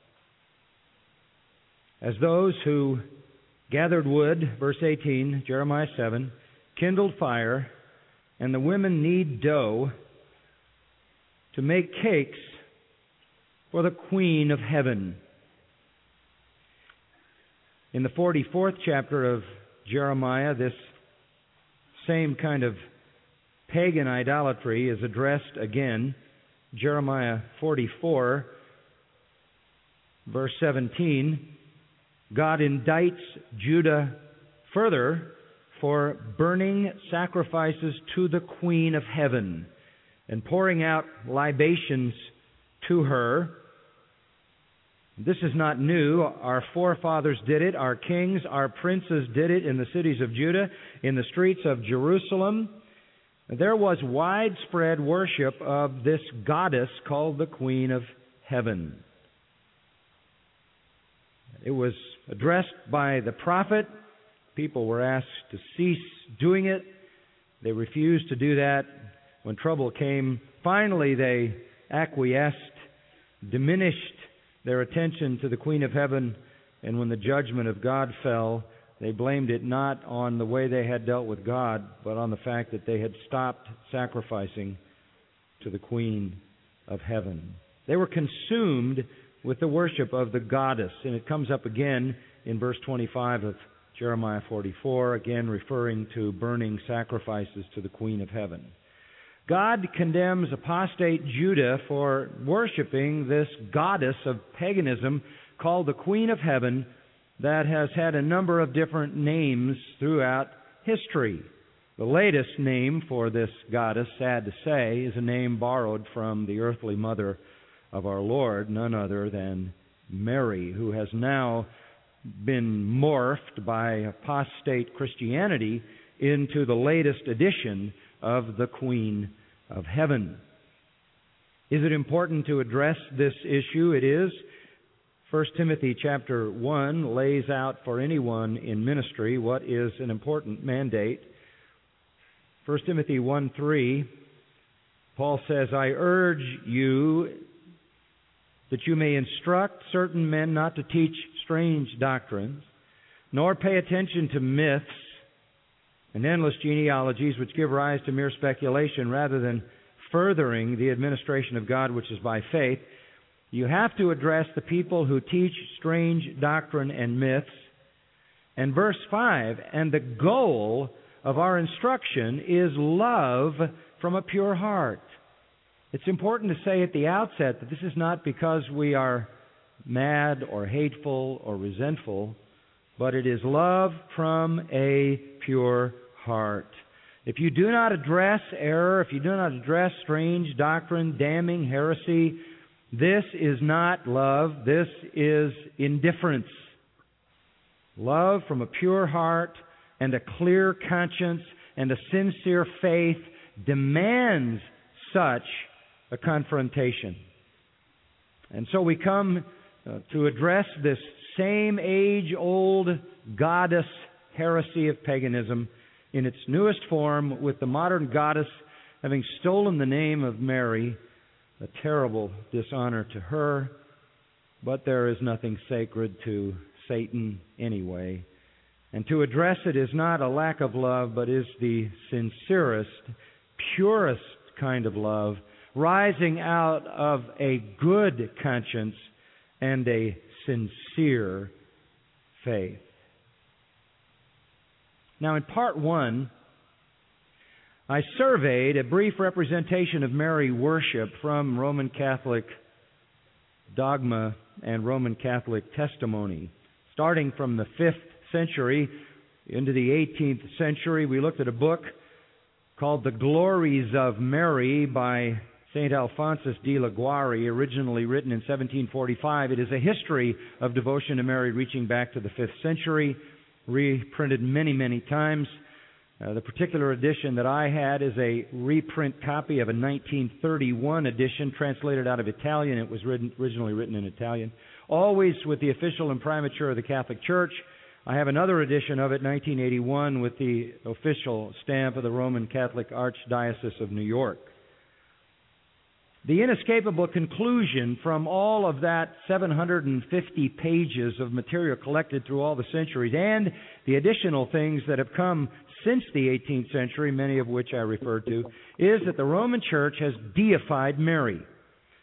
as those who gathered wood, verse eighteen, Jeremiah seven, kindled fire, and the women knead dough to make cakes for the Queen of Heaven. In the forty-fourth chapter of Jeremiah, this same kind of pagan idolatry is addressed again. Jeremiah forty-four, verse seventeen, God indicts Judah further for burning sacrifices to the Queen of Heaven and pouring out libations to her. This is not new. Our forefathers did it. Our kings, our princes did it in the cities of Judah, in the streets of Jerusalem. There was widespread worship of this goddess called the Queen of Heaven. It was addressed by the prophet. People were asked to cease doing it. They refused to do that. When trouble came, finally they acquiesced, diminished their attention to the Queen of Heaven, and when the judgment of God fell, they blamed it not on the way they had dealt with God, but on the fact that they had stopped sacrificing to the Queen of Heaven. They were consumed with the worship of the goddess, and it comes up again in verse twenty-five of Jeremiah forty-four, again referring to burning sacrifices to the Queen of Heaven. God condemns apostate Judah for worshiping this goddess of paganism called the Queen of Heaven that has had a number of different names throughout history. The latest name for this goddess, sad to say, is a name borrowed from the earthly mother of our Lord, none other than Mary, who has now been morphed by apostate Christianity into the latest edition of the Queen of Heaven. Is it important to address this issue? It is. First Timothy chapter one lays out for anyone in ministry what is an important mandate. First Timothy one three, Paul says, I urge you that you may instruct certain men not to teach strange doctrines, nor pay attention to myths and endless genealogies which give rise to mere speculation rather than furthering the administration of God which is by faith. You have to address the people who teach strange doctrine and myths. And verse five, and the goal of our instruction is love from a pure heart. It's important to say at the outset that this is not because we are mad or hateful or resentful, but it is love from a pure heart. If you do not address error, if you do not address strange doctrine, damning heresy, this is not love, this is indifference. Love from a pure heart and a clear conscience and a sincere faith demands such a confrontation. And so we come uh, to address this same age-old goddess heresy of paganism in its newest form, with the modern goddess having stolen the name of Mary, a terrible dishonor to her. But there is nothing sacred to Satan anyway. And to address it is not a lack of love, but is the sincerest, purest kind of love, rising out of a good conscience and a sincere faith. Now, in part one, I surveyed a brief representation of Mary worship from Roman Catholic dogma and Roman Catholic testimony. Starting from the fifth century into the eighteenth century, we looked at a book called The Glories of Mary by Saint Alphonsus de Liguori, originally written in seventeen forty-five. It is a history of devotion to Mary reaching back to the fifth century, reprinted many, many times. Uh, the particular edition that I had is a reprint copy of a nineteen thirty-one edition translated out of Italian. It was written, originally written in Italian, always with the official imprimatur of the Catholic Church. I have another edition of it, nineteen eighty-one, with the official stamp of the Roman Catholic Archdiocese of New York. The inescapable conclusion from all of that seven hundred fifty pages of material collected through all the centuries and the additional things that have come since the eighteenth century, many of which I referred to, is that the Roman Church has deified Mary.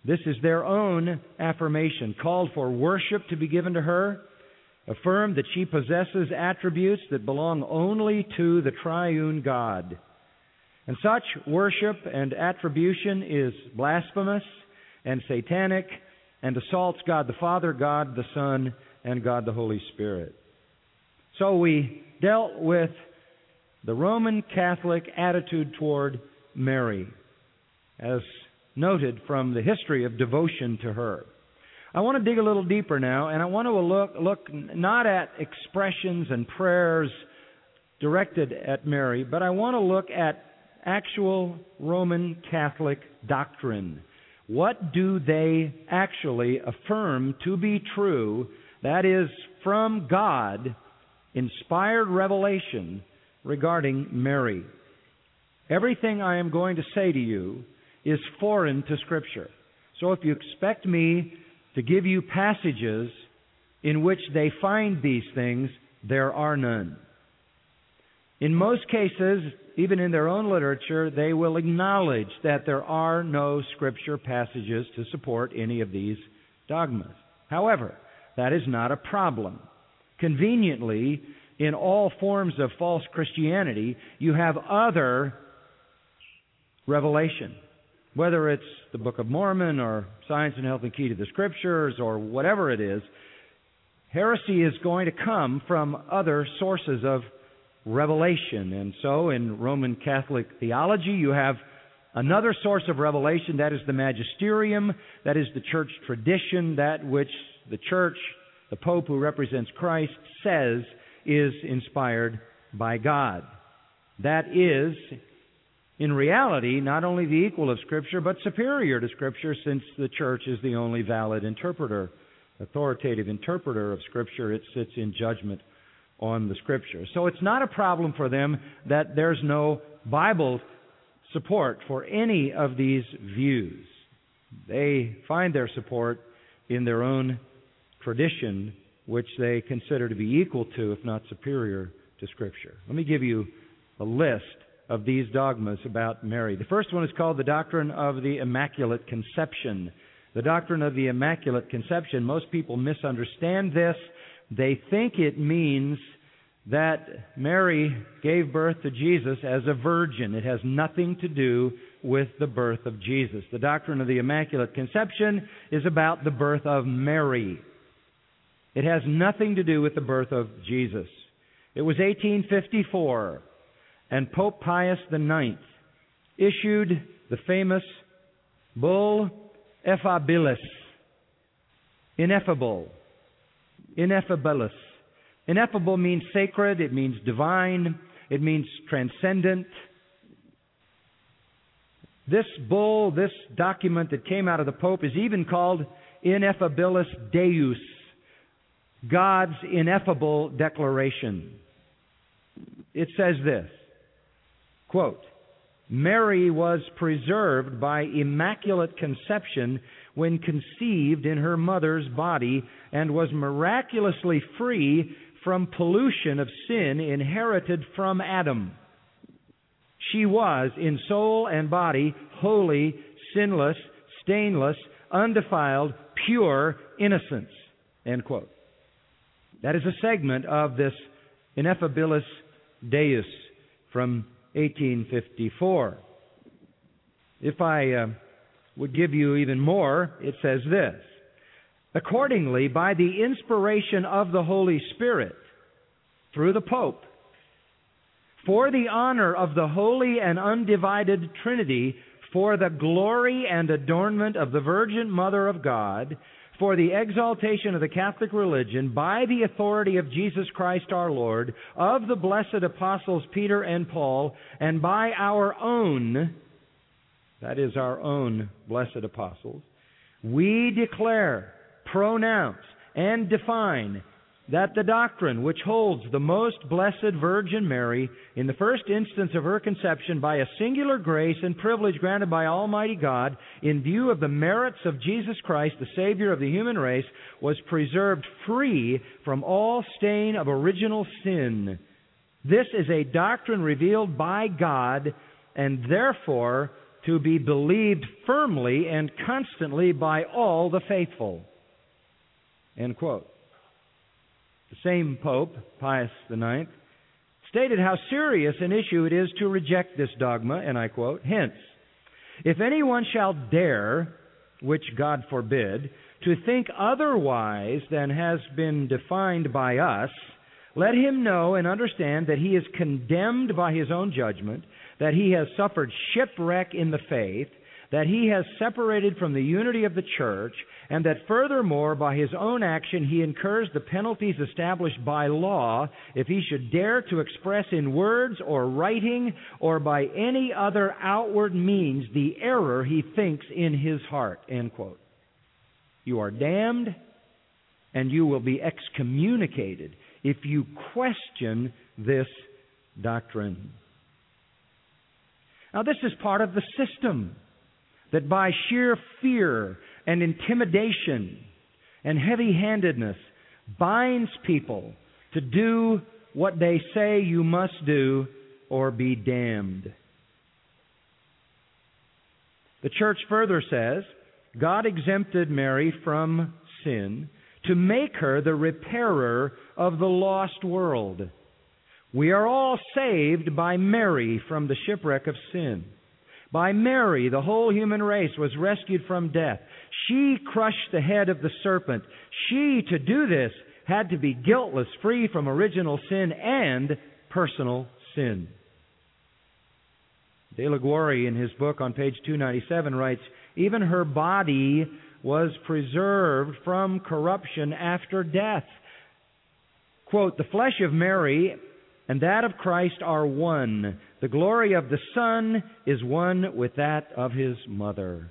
This is their own affirmation, called for worship to be given to her, affirmed that she possesses attributes that belong only to the triune God. And such worship and attribution is blasphemous and satanic and assaults God the Father, God the Son, and God the Holy Spirit. So we dealt with the Roman Catholic attitude toward Mary, as noted from the history of devotion to her. I want to dig a little deeper now, and I want to look, look not at expressions and prayers directed at Mary, but I want to look at actual Roman Catholic doctrine. What do they actually affirm to be true, that is, from God, inspired revelation regarding Mary? Everything I am going to say to you is foreign to Scripture. So if you expect me to give you passages in which they find these things, there are none. In most cases, even in their own literature, they will acknowledge that there are no Scripture passages to support any of these dogmas. However, that is not a problem. Conveniently, in all forms of false Christianity, you have other revelation. Whether it's the Book of Mormon or Science and Health and Key to the Scriptures or whatever it is, heresy is going to come from other sources of revelation. And so in Roman Catholic theology, you have another source of revelation, that is the magisterium, that is the church tradition, that which the church, the Pope who represents Christ, says is inspired by God. That is, in reality, not only the equal of Scripture, but superior to Scripture, since the church is the only valid interpreter, authoritative interpreter of Scripture. It sits in judgment on the Scripture. So it's not a problem for them that there's no Bible support for any of these views. They find their support in their own tradition, which they consider to be equal to, if not superior to Scripture. Let me give you a list of these dogmas about Mary. The first one is called the doctrine of the Immaculate Conception. The doctrine of the Immaculate Conception, most people misunderstand this. They think it means that Mary gave birth to Jesus as a virgin. It has nothing to do with the birth of Jesus. The doctrine of the Immaculate Conception is about the birth of Mary. It has nothing to do with the birth of Jesus. It was eighteen fifty-four, and Pope Pius the Ninth issued the famous Bull Effabilis. Ineffable. Ineffabilis. Ineffable means sacred, it means divine, it means transcendent. This bull, this document that came out of the Pope, is even called Ineffabilis Deus, God's ineffable declaration. It says this, quote, Mary was preserved by immaculate conception when conceived in her mother's body and was miraculously free from pollution of sin inherited from Adam. She was, in soul and body, holy, sinless, stainless, undefiled, pure innocence. End quote. That is a segment of this Ineffabilis Deus from eighteen fifty-four. If I uh, would give you even more, it says this. Accordingly, by the inspiration of the Holy Spirit, through the Pope, for the honor of the holy and undivided Trinity, for the glory and adornment of the Virgin Mother of God, for the exaltation of the Catholic religion, by the authority of Jesus Christ our Lord, of the blessed apostles Peter and Paul, and by our own, that is our own blessed apostles, we declare, pronounce, and define that the doctrine which holds the most blessed Virgin Mary, in the first instance of her conception, by a singular grace and privilege granted by Almighty God, in view of the merits of Jesus Christ, the Savior of the human race, was preserved free from all stain of original sin. This is a doctrine revealed by God, and therefore to be believed firmly and constantly by all the faithful." End quote. The same Pope, Pius the Ninth, stated how serious an issue it is to reject this dogma, and I quote, "Hence, if anyone shall dare, which God forbid, to think otherwise than has been defined by us, let him know and understand that he is condemned by his own judgment, that he has suffered shipwreck in the faith, that he has separated from the unity of the church, and that furthermore by his own action he incurs the penalties established by law if he should dare to express in words or writing or by any other outward means the error he thinks in his heart." End quote. You are damned and you will be excommunicated if you question this doctrine. Now, this is part of the system that by sheer fear and intimidation and heavy-handedness binds people to do what they say you must do or be damned. The church further says, God exempted Mary from sin to make her the repairer of the lost world. We are all saved by Mary from the shipwreck of sin. By Mary, the whole human race was rescued from death. She crushed the head of the serpent. She, to do this, had to be guiltless, free from original sin and personal sin. De La Guerre, in his book on page two ninety-seven, writes, "Even her body was preserved from corruption after death." Quote, "The flesh of Mary and that of Christ are one. The glory of the Son is one with that of His mother."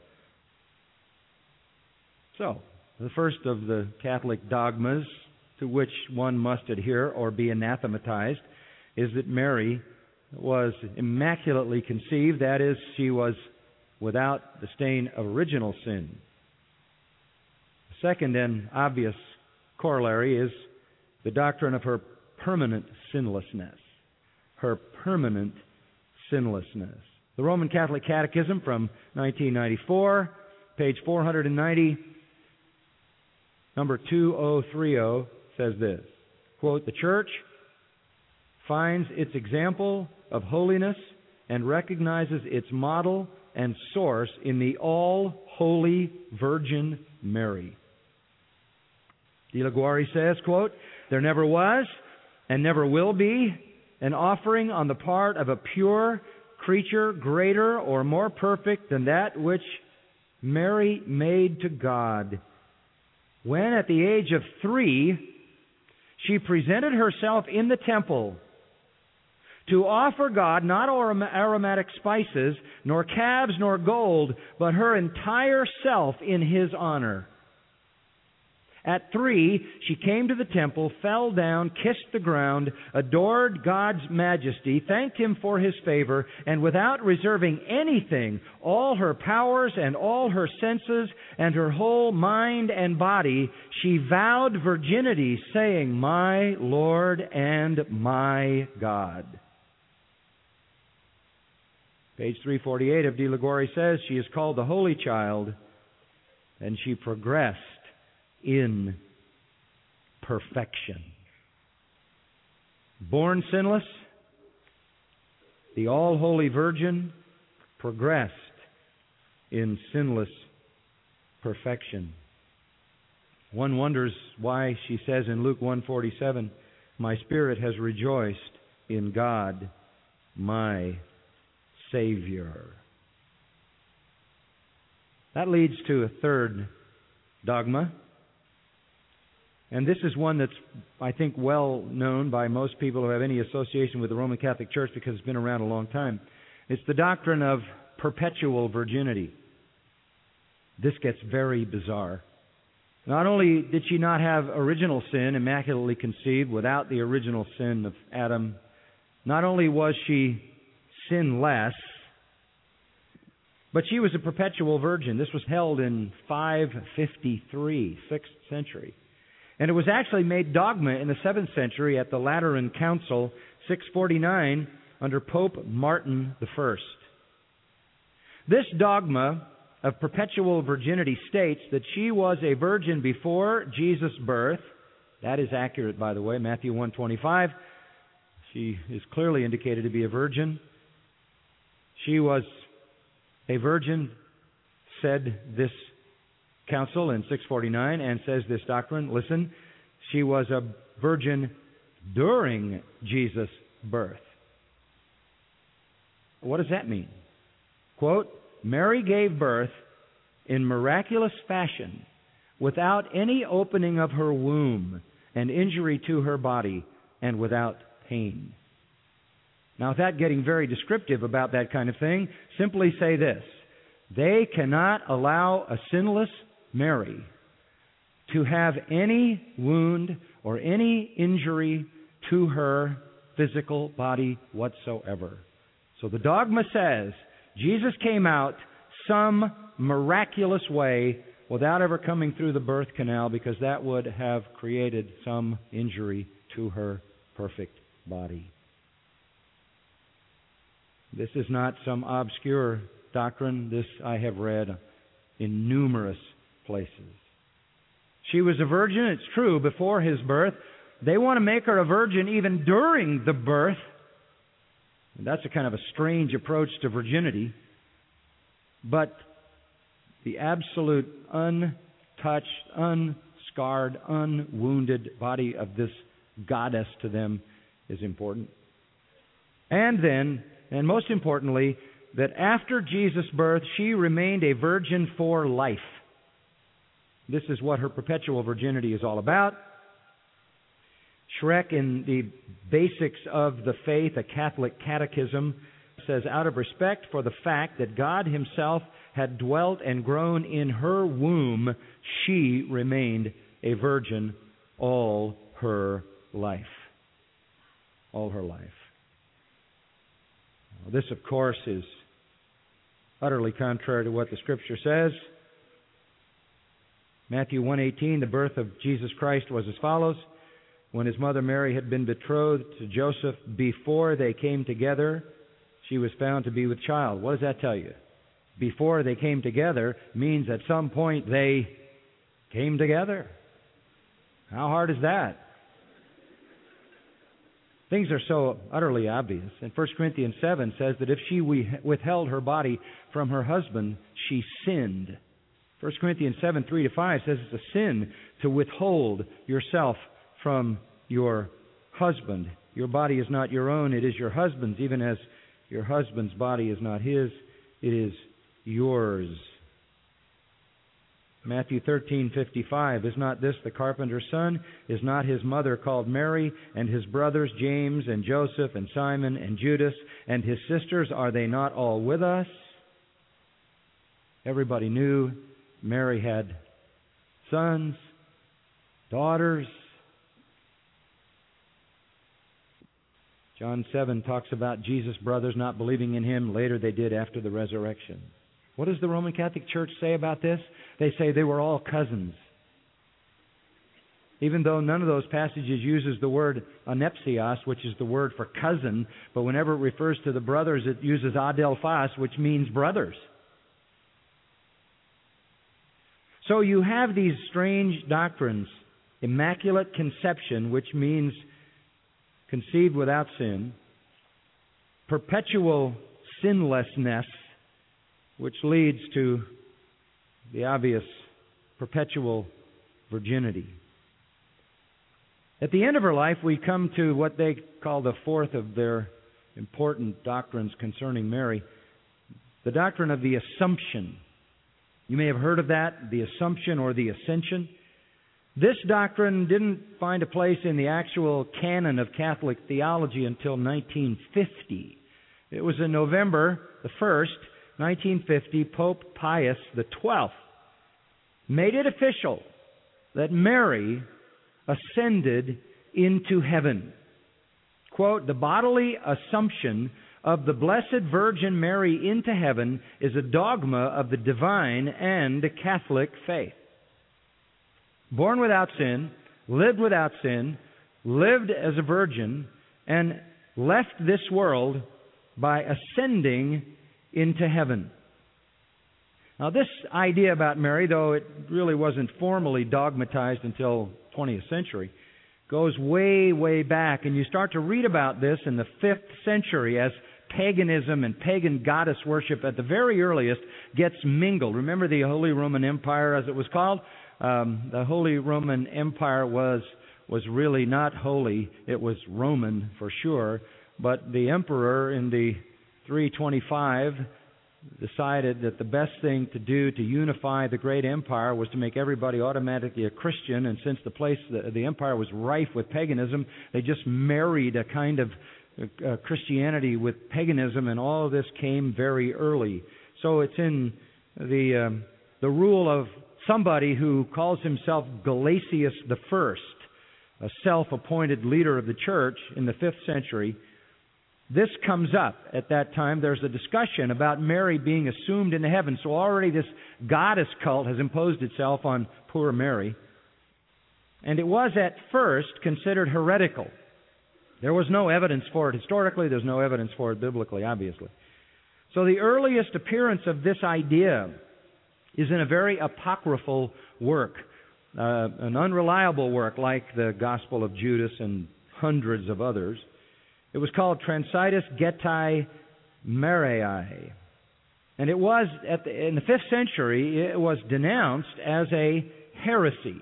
So, the first of the Catholic dogmas to which one must adhere or be anathematized is that Mary was immaculately conceived, that is, she was without the stain of original sin. The second and obvious corollary is the doctrine of her permanent sinlessness. Her permanent sinlessness. The Roman Catholic Catechism from nineteen ninety-four, page four ninety, number two thousand thirty, says this, quote, "The Church finds its example of holiness and recognizes its model and source in the all-holy Virgin Mary." De La Guerre says, quote, "There never was and never will be an offering on the part of a pure creature greater or more perfect than that which Mary made to God when at the age of three she presented herself in the temple to offer God not aromatic spices, nor calves, nor gold, but her entire self in His honor. At three, she came to the temple, fell down, kissed the ground, adored God's majesty, thanked Him for His favor, and without reserving anything, all her powers and all her senses and her whole mind and body, she vowed virginity, saying, 'My Lord and my God.'" Page three forty-eight of De La Guerre says she is called the Holy Child, and she progressed in perfection. Born sinless, the all-holy Virgin progressed in sinless perfection. One wonders why she says in Luke one forty-seven, "My spirit has rejoiced in God, my Savior." That leads to a third dogma. And this is one that's, I think, well known by most people who have any association with the Roman Catholic Church because it's been around a long time. It's the doctrine of perpetual virginity. This gets very bizarre. Not only did she not have original sin, immaculately conceived without the original sin of Adam, not only was she sinless, but she was a perpetual virgin. This was held in five fifty-three, sixth century. And it was actually made dogma in the seventh century at the Lateran Council, six forty-nine, under Pope Martin the First. This dogma of perpetual virginity states that she was a virgin before Jesus' birth. That is accurate, by the way, Matthew one twenty-five. She is clearly indicated to be a virgin. She was a virgin, said this council in six forty-nine, and says this doctrine. Listen, she was a virgin during Jesus' birth. What does that mean? Quote, Mary gave birth in miraculous fashion without any opening of her womb and injury to her body and without pain. Now, without getting very descriptive about that kind of thing, simply say this. They cannot allow a sinless Mary to have any wound or any injury to her physical body whatsoever. So the dogma says Jesus came out some miraculous way without ever coming through the birth canal, because that would have created some injury to her perfect body. This is not some obscure doctrine. This I have read in numerous places. She was a virgin, it's true, before his birth. They want to make her a virgin even during the birth. And that's a kind of a strange approach to virginity. But the absolute untouched, unscarred, unwounded body of this goddess to them is important. And then, and most importantly, that after Jesus' birth, she remained a virgin for life. This is what her perpetual virginity is all about. Schreck, in the Basics of the Faith, a Catholic catechism, says, out of respect for the fact that God Himself had dwelt and grown in her womb, she remained a virgin all her life. All her life. This, of course, is utterly contrary to what the Scripture says. Matthew one eighteen, the birth of Jesus Christ was as follows. When his mother Mary had been betrothed to Joseph before they came together, she was found to be with child. What does that tell you? Before they came together means at some point they came together. How hard is that? Things are so utterly obvious. And First Corinthians seven says that if she withheld her body from her husband, she sinned. First Corinthians seven, three to five says it's a sin to withhold yourself from your husband. Your body is not your own, it is your husband's, even as your husband's body is not his, it is yours. Matthew thirteen fifty-five, is not this the carpenter's son? Is not his mother called Mary, and his brothers James and Joseph and Simon and Judas, and his sisters, are they not all with us? Everybody knew Mary had sons, daughters. John seven talks about Jesus' brothers not believing in Him. Later they did after the resurrection. What does the Roman Catholic Church say about this? They say they were all cousins. Even though none of those passages uses the word anepsios, which is the word for cousin, but whenever it refers to the brothers, it uses adelphos, which means brothers. So you have these strange doctrines. Immaculate conception, which means conceived without sin. Perpetual sinlessness, which leads to the obvious perpetual virginity. At the end of her life, we come to what they call the fourth of their important doctrines concerning Mary, the doctrine of the Assumption. You may have heard of that, the Assumption or the Ascension. This doctrine didn't find a place in the actual canon of Catholic theology until nineteen fifty. It was in November the first, nineteen fifty, Pope Pius the twelfth made it official that Mary ascended into heaven. Quote, the bodily assumption of the Blessed Virgin Mary into heaven is a dogma of the divine and Catholic faith. Born without sin, lived without sin, lived as a virgin, and left this world by ascending into heaven. Now, this idea about Mary, though it really wasn't formally dogmatized until the twentieth century, goes way, way back. And you start to read about this in the fifth century as paganism and pagan goddess worship at the very earliest gets mingled. Remember the Holy Roman Empire, as it was called? Um, the Holy Roman Empire was was really not holy. It was Roman for sure. But the emperor in the three twenty-five decided that the best thing to do to unify the great empire was to make everybody automatically a Christian. And since the place, the, the empire was rife with paganism, they just married a kind of uh, Christianity with paganism, and all of this came very early. So it's in the um, the rule of somebody who calls himself Gelasius the First, a self-appointed leader of the church in the fifth century. This comes up at that time. There's a discussion about Mary being assumed into heaven. So already this goddess cult has imposed itself on poor Mary. And it was at first considered heretical. There was no evidence for it historically. There's no evidence for it biblically, obviously. So the earliest appearance of this idea is in a very apocryphal work, uh, an unreliable work like the Gospel of Judas and hundreds of others. It was called Transitus Getae Mariae. And it was, at the, in the fifth century, it was denounced as a heresy.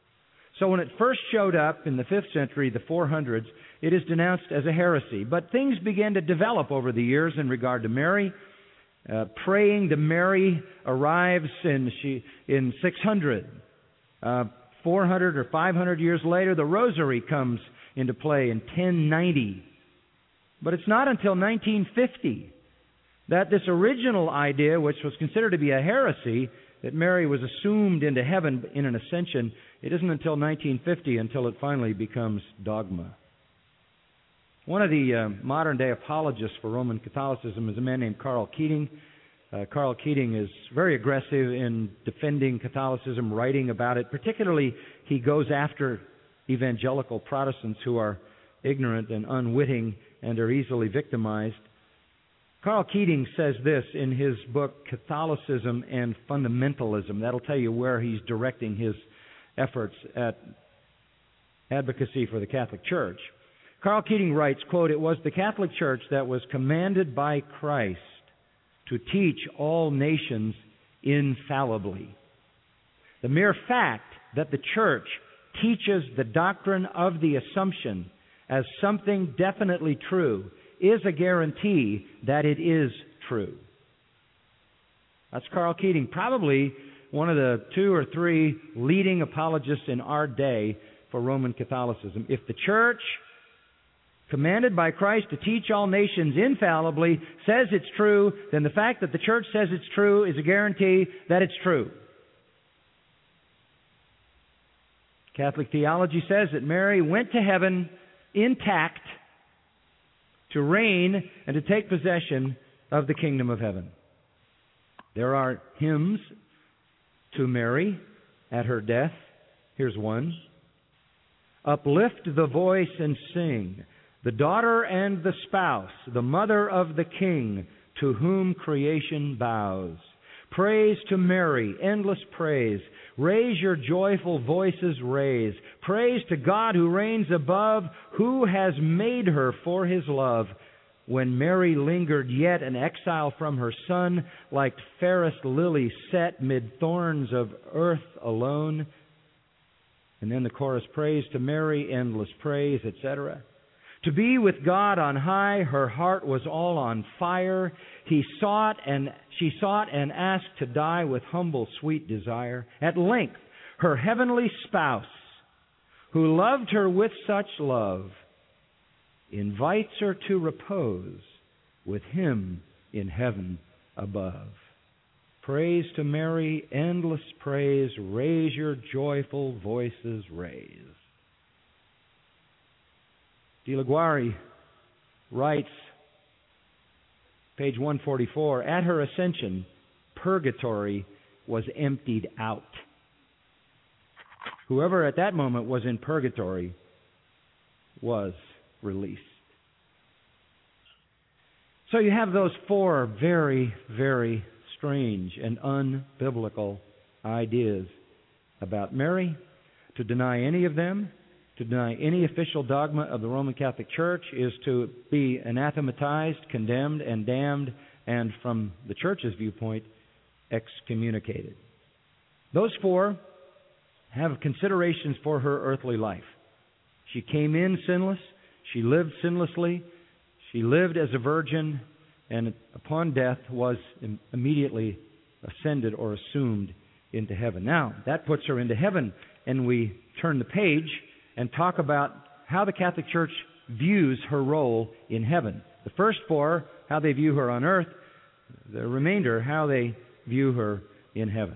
So when it first showed up in the fifth century, the four hundreds, it is denounced as a heresy. But things began to develop over the years in regard to Mary. Uh, praying to Mary arrives in, she, in six hundred. Uh, four hundred or five hundred years later, the Rosary comes into play in ten ninety. But it's not until nineteen fifty that this original idea, which was considered to be a heresy, that Mary was assumed into heaven in an ascension, it isn't until nineteen fifty until it finally becomes dogma. One of the uh, modern-day apologists for Roman Catholicism is a man named Karl Keating. Uh, Karl Keating is very aggressive in defending Catholicism, writing about it. Particularly, he goes after evangelical Protestants who are ignorant and unwitting and are easily victimized. Karl Keating says this in his book, Catholicism and Fundamentalism. That'll tell you where he's directing his efforts at advocacy for the Catholic Church. Karl Keating writes, quote, "It was the Catholic Church that was commanded by Christ to teach all nations infallibly. The mere fact that the Church teaches the doctrine of the Assumption as something definitely true is a guarantee that it is true." That's Karl Keating, probably one of the two or three leading apologists in our day for Roman Catholicism. If the Church, commanded by Christ to teach all nations infallibly, says it's true, then the fact that the Church says it's true is a guarantee that it's true. Catholic theology says that Mary went to heaven intact to reign and to take possession of the kingdom of heaven. There are hymns to Mary at her death. Here's one. "Uplift the voice and sing, the daughter and the spouse, the mother of the King, to whom creation bows. Praise to Mary, endless praise. Raise your joyful voices, raise. Praise to God who reigns above, who has made her for His love. When Mary lingered yet an exile from her Son, like fairest lily set mid thorns of earth alone." And then the chorus, "Praise to Mary, endless praise," et cetera. "To be with God on high, her heart was all on fire. He sought and she sought and asked to die with humble, sweet desire. At length, her heavenly spouse, who loved her with such love, invites her to repose with Him in heaven above. Praise to Mary, endless praise. Raise your joyful voices, raise." De La Guare writes, page one forty-four, "At her ascension, purgatory was emptied out." Whoever at that moment was in purgatory was released. So you have those four very, very strange and unbiblical ideas about Mary. To deny any of them, to deny any official dogma of the Roman Catholic Church, is to be anathematized, condemned, and damned, and from the Church's viewpoint, excommunicated. Those four have considerations for her earthly life. She came in sinless, she lived sinlessly, she lived as a virgin, and upon death was immediately ascended or assumed into heaven. Now, that puts her into heaven, and we turn the page and talk about how the Catholic Church views her role in heaven. The first four, how they view her on earth. The remainder, how they view her in heaven.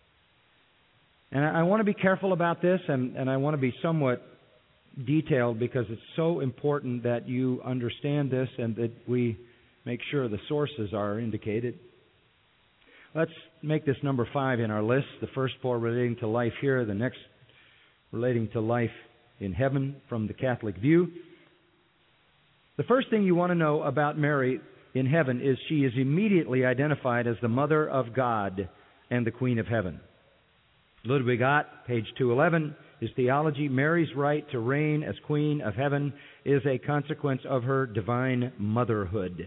And I, I want to be careful about this, and, and I want to be somewhat detailed because it's so important that you understand this and that we make sure the sources are indicated. Let's make this number five in our list. The first four relating to life here, the next relating to life in heaven from the Catholic view. The first thing you want to know about Mary in heaven is she is immediately identified as the Mother of God and the Queen of Heaven. Ludwig Ott, page two eleven, his theology, Mary's right to reign as Queen of Heaven is a consequence of her divine motherhood.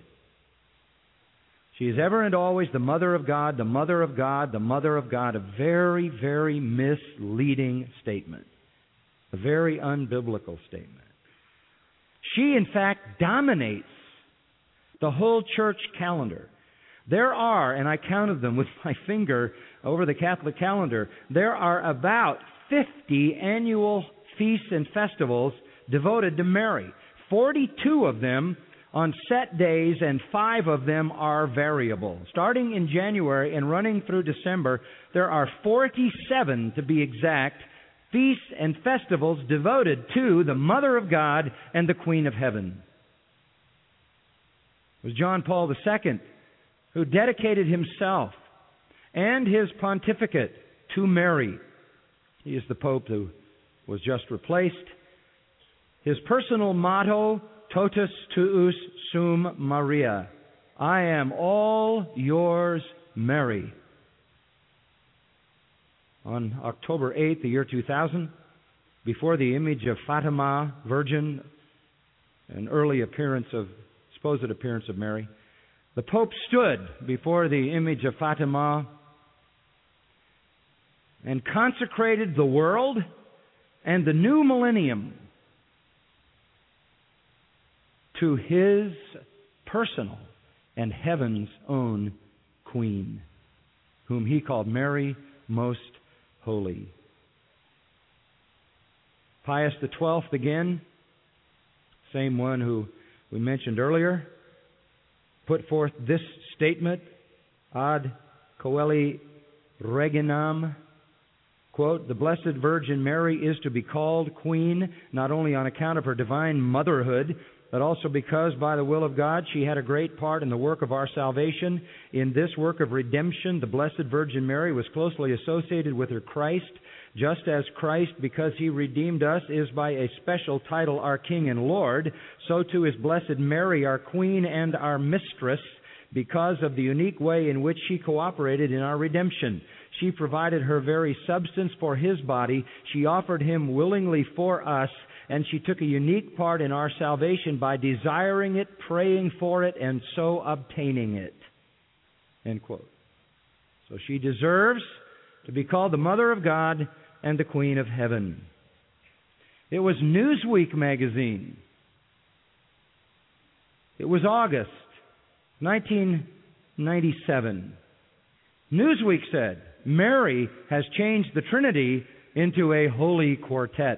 She is ever and always the Mother of God, the Mother of God, the Mother of God. A very, very misleading statement. A very unbiblical statement. She, in fact, dominates the whole church calendar. There are, and I counted them with my finger over the Catholic calendar, there are about fifty annual feasts and festivals devoted to Mary. forty-two of them on set days, and five of them are variable. Starting in January and running through December, there are forty-seven, to be exact, feasts and festivals devoted to the Mother of God and the Queen of Heaven. It was John Paul the Second who dedicated himself and his pontificate to Mary. He is the Pope who was just replaced. His personal motto, Totus tuus sum Maria. I am all yours, Mary. On October eighth, the year two thousand, before the image of Fatima, Virgin, an early appearance of, supposed appearance of Mary, the Pope stood before the image of Fatima and consecrated the world and the new millennium to his personal and heaven's own Queen, whom he called Mary Most Holy. Pius the Twelfth again, same one who we mentioned earlier, put forth this statement, ad coeli reginam, quote, the Blessed Virgin Mary is to be called Queen not only on account of her divine motherhood, but also because by the will of God she had a great part in the work of our salvation. In this work of redemption, the Blessed Virgin Mary was closely associated with her Christ, just as Christ, because he redeemed us, is by a special title our King and Lord, so too is Blessed Mary our Queen and our Mistress, because of the unique way in which she cooperated in our redemption. She provided her very substance for his body. She offered him willingly for us, and she took a unique part in our salvation by desiring it, praying for it, and so obtaining it. End quote. So she deserves to be called the Mother of God and the Queen of Heaven. It was Newsweek magazine. It was August nineteen ninety-seven. Newsweek said, Mary has changed the Trinity into a holy quartet.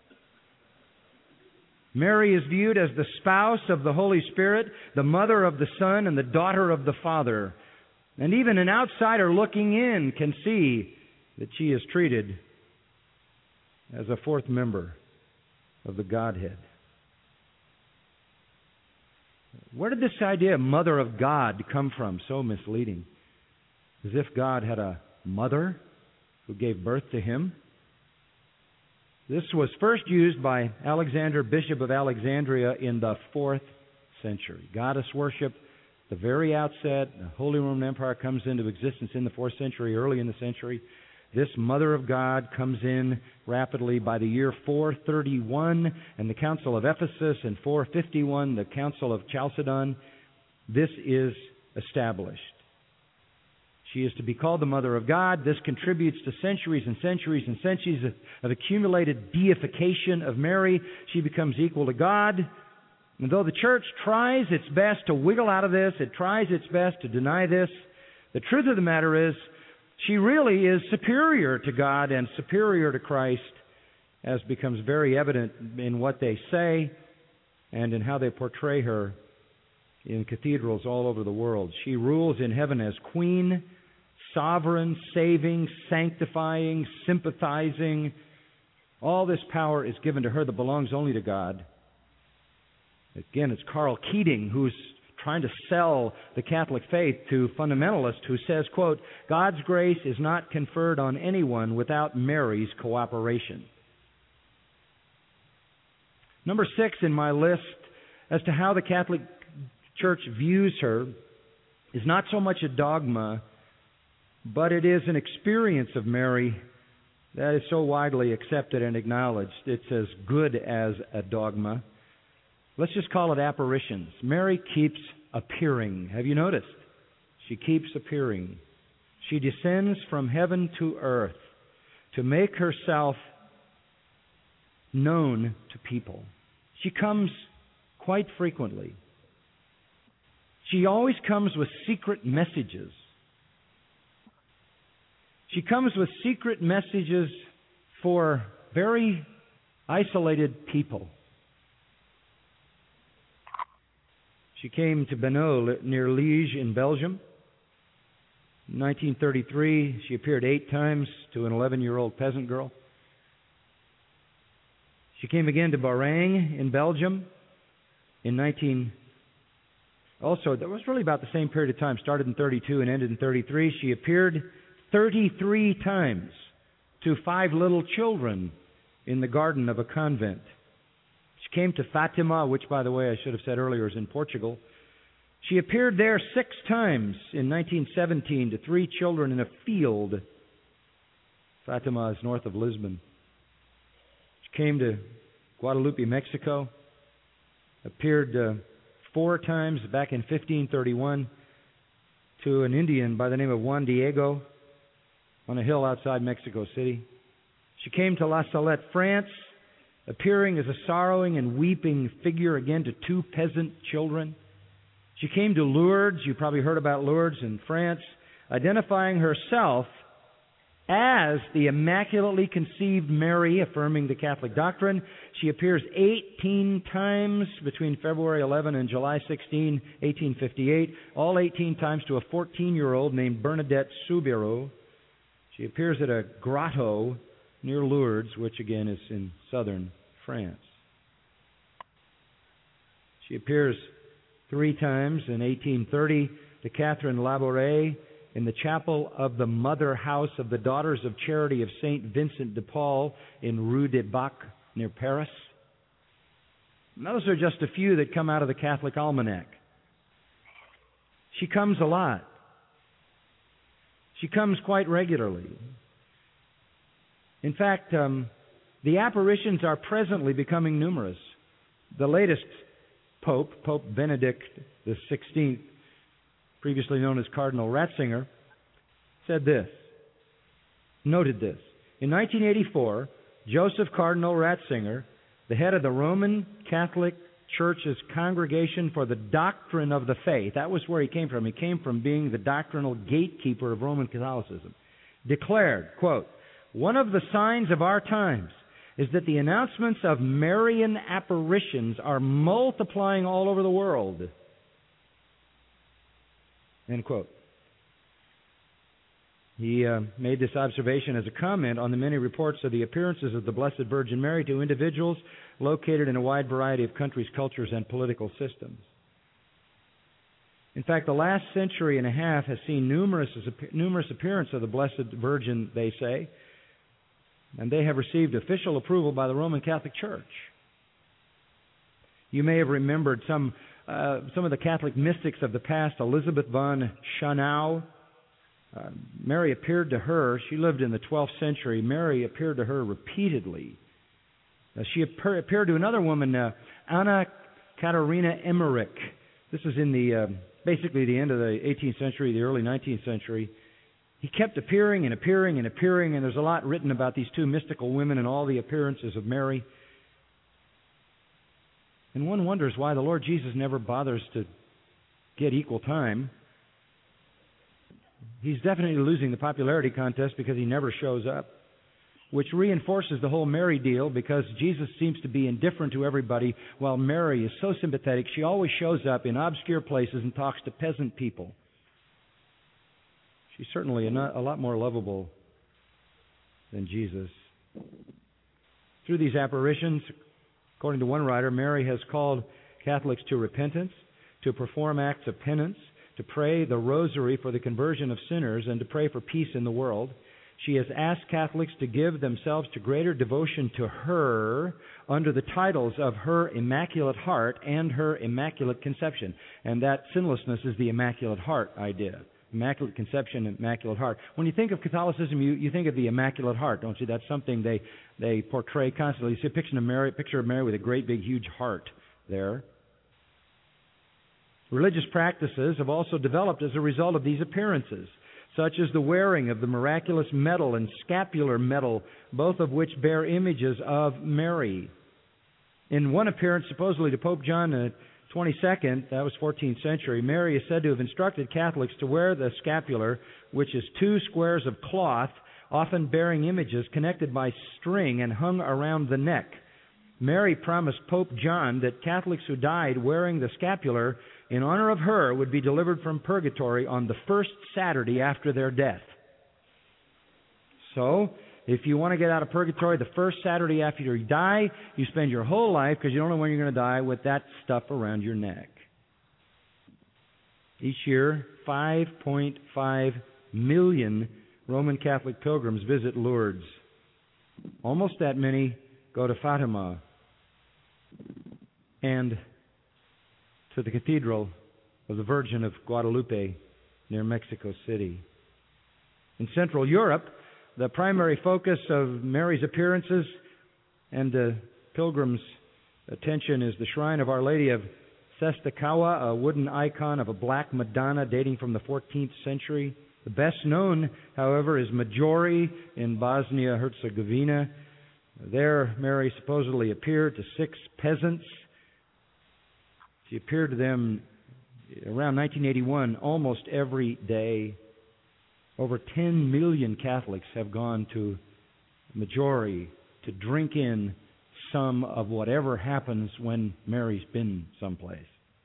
Mary is viewed as the spouse of the Holy Spirit, the mother of the Son, and the daughter of the Father. And even an outsider looking in can see that she is treated as a fourth member of the Godhead. Where did this idea of Mother of God come from? So misleading. As if God had a mother who gave birth to him. This was first used by Alexander, Bishop of Alexandria, in the fourth century. Goddess worship the very outset. The Holy Roman Empire comes into existence in the fourth century, early in the century. This Mother of God comes in rapidly by the year four thirty-one, and the Council of Ephesus, and four fifty-one, the Council of Chalcedon. This is established. She is to be called the Mother of God. This contributes to centuries and centuries and centuries of, of accumulated deification of Mary. She becomes equal to God. And though the Church tries its best to wiggle out of this, it tries its best to deny this, the truth of the matter is she really is superior to God and superior to Christ, as becomes very evident in what they say and in how they portray her in cathedrals all over the world. She rules in heaven as Queen, sovereign, saving, sanctifying, sympathizing. All this power is given to her that belongs only to God. Again, it's Carl Keating who's trying to sell the Catholic faith to fundamentalists, who says, quote, God's grace is not conferred on anyone without Mary's cooperation. Number six in my list as to how the Catholic Church views her is not so much a dogma, but it is an experience of Mary that is so widely accepted and acknowledged. It's as good as a dogma. Let's just call it apparitions. Mary keeps appearing. Have you noticed? She keeps appearing. She descends from heaven to earth to make herself known to people. She comes quite frequently. She always comes with secret messages. She comes with secret messages for very isolated people. She came to Benoît near Liège in Belgium. In nineteen thirty-three, she appeared eight times to an eleven-year-old peasant girl. She came again to Bahrain in Belgium in nineteen. Also, that was really about the same period of time. Started in thirty-two and ended in thirty-three. She appeared thirty-three times to five little children in the garden of a convent. She came to Fatima, which, by the way, I should have said earlier, is in Portugal. She appeared there six times in nineteen seventeen to three children in a field. Fatima is north of Lisbon. She came to Guadalupe, Mexico. Appeared uh, four times back in fifteen thirty-one to an Indian by the name of Juan Diego on a hill outside Mexico City. She came to La Salette, France, appearing as a sorrowing and weeping figure again to two peasant children. She came to Lourdes, you probably heard about Lourdes in France, identifying herself as the Immaculately Conceived Mary, affirming the Catholic doctrine. She appears eighteen times between February eleventh and July sixteenth, eighteen fifty-eight, all eighteen times to a fourteen-year-old named Bernadette Soubirous. She appears at a grotto near Lourdes, which again is in southern France. She appears three times in eighteen thirty to Catherine Labouré in the chapel of the Mother House of the Daughters of Charity of Saint Vincent de Paul in Rue des Bacs near Paris. And those are just a few that come out of the Catholic Almanac. She comes a lot. She comes quite regularly. In fact, um, the apparitions are presently becoming numerous. The latest Pope, Pope Benedict the sixteenth, previously known as Cardinal Ratzinger, said this, noted this. In nineteen eighty-four, Joseph Cardinal Ratzinger, the head of the Roman Catholic Church's Congregation for the Doctrine of the Faith, that was where he came from. He came from being the doctrinal gatekeeper of Roman Catholicism, declared, quote, one of the signs of our times is that the announcements of Marian apparitions are multiplying all over the world. End quote. He uh, made this observation as a comment on the many reports of the appearances of the Blessed Virgin Mary to individuals located in a wide variety of countries, cultures, and political systems. In fact, the last century and a half has seen numerous, numerous appearances of the Blessed Virgin, they say, and they have received official approval by the Roman Catholic Church. You may have remembered some uh, some of the Catholic mystics of the past, Elizabeth von Schönau. Uh, Mary appeared to her, she lived in the twelfth century, Mary appeared to her repeatedly. Uh, she appear, appeared to another woman, uh, Anna Katharina Emmerich. This is in the uh, basically the end of the eighteenth century, the early nineteenth century. He kept appearing and appearing and appearing, and there's a lot written about these two mystical women and all the appearances of Mary. And one wonders why the Lord Jesus never bothers to get equal time. He's definitely losing the popularity contest because he never shows up, which reinforces the whole Mary deal because Jesus seems to be indifferent to everybody while Mary is so sympathetic. She always shows up in obscure places and talks to peasant people. She's certainly a, not, a lot more lovable than Jesus. Through these apparitions, according to one writer, Mary has called Catholics to repentance, to perform acts of penance, to pray the rosary for the conversion of sinners, and to pray for peace in the world. She has asked Catholics to give themselves to greater devotion to her under the titles of her Immaculate Heart and her Immaculate Conception. And that sinlessness is the Immaculate Heart idea. Immaculate Conception, Immaculate Heart. When you think of Catholicism, you, you think of the Immaculate Heart, don't you? That's something they, they portray constantly. You see a picture of Mary, picture of Mary with a great big huge heart there. Religious practices have also developed as a result of these appearances, such as the wearing of the miraculous medal and scapular medal, both of which bear images of Mary. In one appearance, supposedly to Pope John the twenty-second, that was fourteenth century, Mary is said to have instructed Catholics to wear the scapular, which is two squares of cloth, often bearing images connected by string and hung around the neck. Mary promised Pope John that Catholics who died wearing the scapular in honor of her would be delivered from purgatory on the first Saturday after their death. So, if you want to get out of purgatory the first Saturday after you die, you spend your whole life, because you don't know when you're going to die, with that stuff around your neck. Each year, five point five million Roman Catholic pilgrims visit Lourdes. Almost that many go to Fatima and to the Cathedral of the Virgin of Guadalupe near Mexico City. In Central Europe, the primary focus of Mary's appearances and the pilgrims' attention is the shrine of Our Lady of Czestochowa, a wooden icon of a black Madonna dating from the fourteenth century. The best known, however, is Medjugorje in Bosnia-Herzegovina. There, Mary supposedly appeared to six peasants. She appeared to them around nineteen eighty-one almost every day. Over ten million Catholics have gone to Medjugorje to drink in some of whatever happens when Mary's been someplace.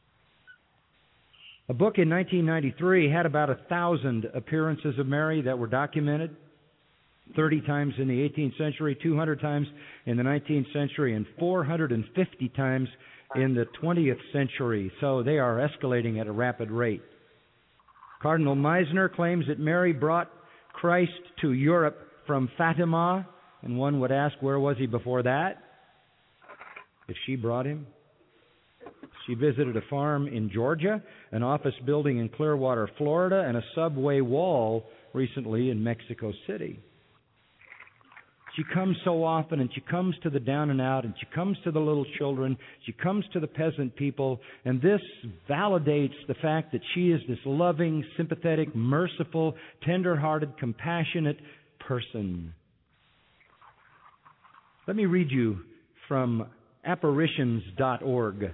A book in nineteen ninety-three had about a thousand appearances of Mary that were documented, thirty times in the eighteenth century, two hundred times in the nineteenth century, and four hundred fifty times in the twentieth century. So they are escalating at a rapid rate. Cardinal Meisner claims that Mary brought Christ to Europe from Fatima, and one would ask, where was he before that? If she brought him. She visited a farm in Georgia, an office building in Clearwater, Florida, and a subway wall recently in Mexico City. She comes so often, and she comes to the down and out, and she comes to the little children, she comes to the peasant people, and this validates the fact that she is this loving, sympathetic, merciful, tender-hearted, compassionate person. Let me read you from apparitions dot org.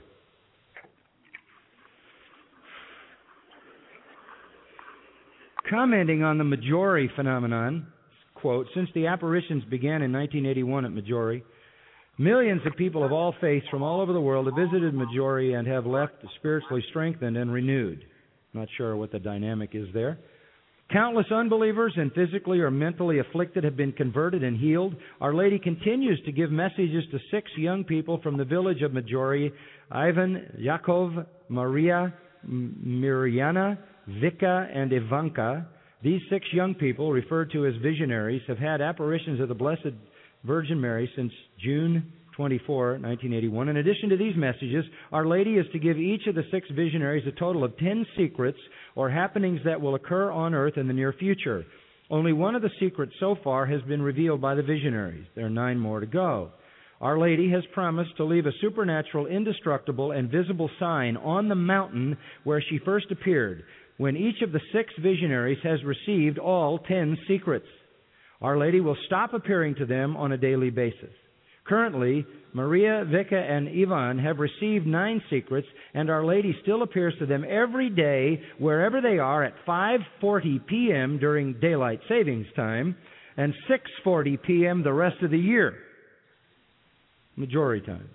Commenting on the Medjugorje phenomenon, quote, since the apparitions began in nineteen eighty-one at Medjugorje, millions of people of all faiths from all over the world have visited Medjugorje and have left spiritually strengthened and renewed. Not sure what the dynamic is there. Countless unbelievers and physically or mentally afflicted have been converted and healed. Our Lady continues to give messages to six young people from the village of Medjugorje, Ivan, Yakov, Maria, Mirjana, Vika, and Ivanka. These six young people, referred to as visionaries, have had apparitions of the Blessed Virgin Mary since June twenty-four, nineteen eighty-one. In addition to these messages, Our Lady is to give each of the six visionaries a total of ten secrets or happenings that will occur on earth in the near future. Only one of the secrets so far has been revealed by the visionaries. There are nine more to go. Our Lady has promised to leave a supernatural, indestructible, and visible sign on the mountain where she first appeared, when each of the six visionaries has received all ten secrets. Our Lady will stop appearing to them on a daily basis. Currently, Maria, Vika, and Ivan have received nine secrets, and Our Lady still appears to them every day, wherever they are, at five forty p.m. during daylight savings time, and six forty p.m. the rest of the year, majority time.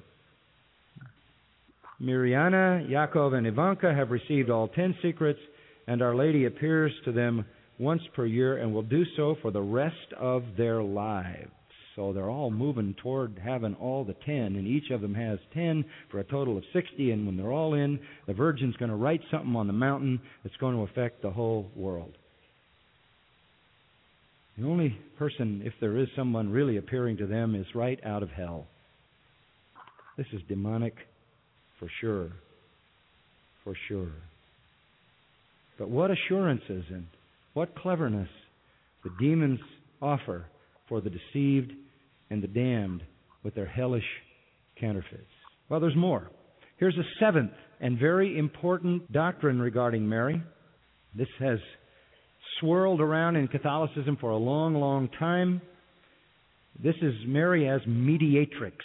Miriana, Yaakov, and Ivanka have received all ten secrets, and Our Lady appears to them once per year and will do so for the rest of their lives. So they're all moving toward having all the ten, and each of them has ten for a total of sixty, and when they're all in, the Virgin's going to write something on the mountain that's going to affect the whole world. The only person, if there is someone really appearing to them, is right out of hell. This is demonic for sure. For sure. But what assurances and what cleverness the demons offer for the deceived and the damned with their hellish counterfeits. Well, there's more. Here's a seventh and very important doctrine regarding Mary. This has swirled around in Catholicism for a long, long time. This is Mary as mediatrix.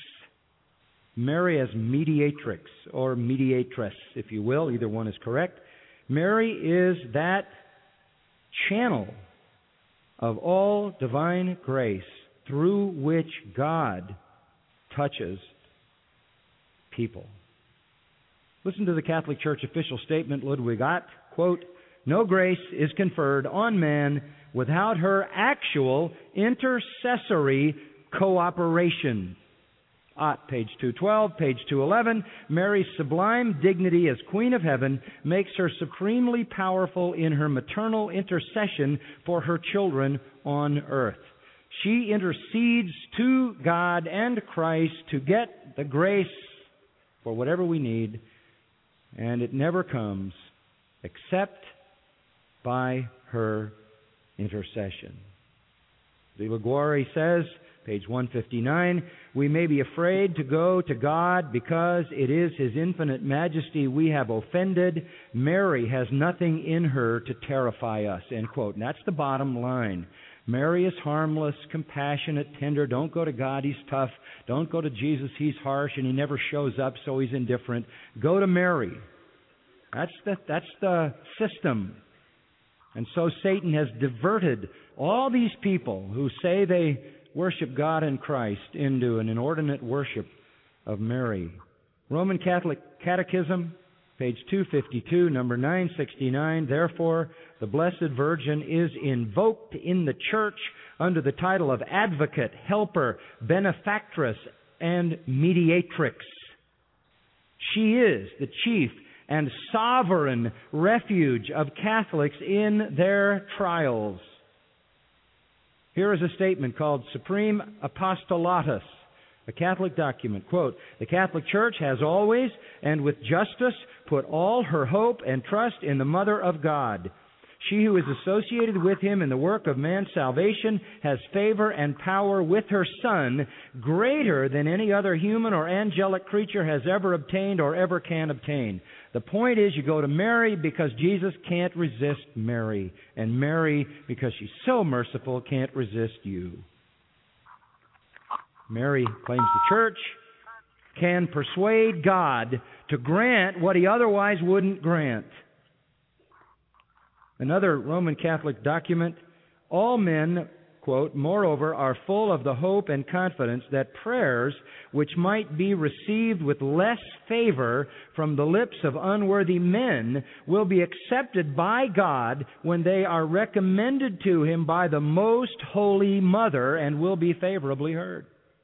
Mary as mediatrix, or mediatress, if you will. Either one is correct. Mary is that channel of all divine grace through which God touches people. Listen to the Catholic Church official statement, Ludwig Ott, quote, "No grace is conferred on man without her actual intercessory cooperation." Ott, page two twelve, page two eleven, Mary's sublime dignity as Queen of Heaven makes her supremely powerful in her maternal intercession for her children on earth. She intercedes to God and Christ to get the grace for whatever we need, and it never comes except by her intercession. De Liguori says, page one fifty-nine, "We may be afraid to go to God because it is His infinite majesty we have offended. Mary has nothing in her to terrify us," end quote. And that's the bottom line. Mary is harmless, compassionate, tender. Don't go to God, He's tough. Don't go to Jesus, He's harsh and He never shows up, so He's indifferent. Go to Mary. That's the, that's the system. And so Satan has diverted all these people who say they worship God and Christ into an inordinate worship of Mary. Roman Catholic Catechism, page two fifty-two, number nine sixty-nine, "Therefore, the Blessed Virgin is invoked in the Church under the title of advocate, helper, benefactress, and mediatrix. She is the chief and sovereign refuge of Catholics in their trials." Here is a statement called Supreme Apostolatus, a Catholic document. Quote, "The Catholic Church has always, and with justice, put all her hope and trust in the Mother of God. She who is associated with Him in the work of man's salvation has favor and power with her Son greater than any other human or angelic creature has ever obtained or ever can obtain. The point is, you go to Mary because Jesus can't resist Mary, and Mary, because she's so merciful, can't resist you." Mary, claims the Church, can persuade God to grant what He otherwise wouldn't grant. Another Roman Catholic document, "All men," quote, "moreover, are full of the hope and confidence that prayers which might be received with less favor from the lips of unworthy men will be accepted by God when they are recommended to Him by the Most Holy Mother and will be favorably heard."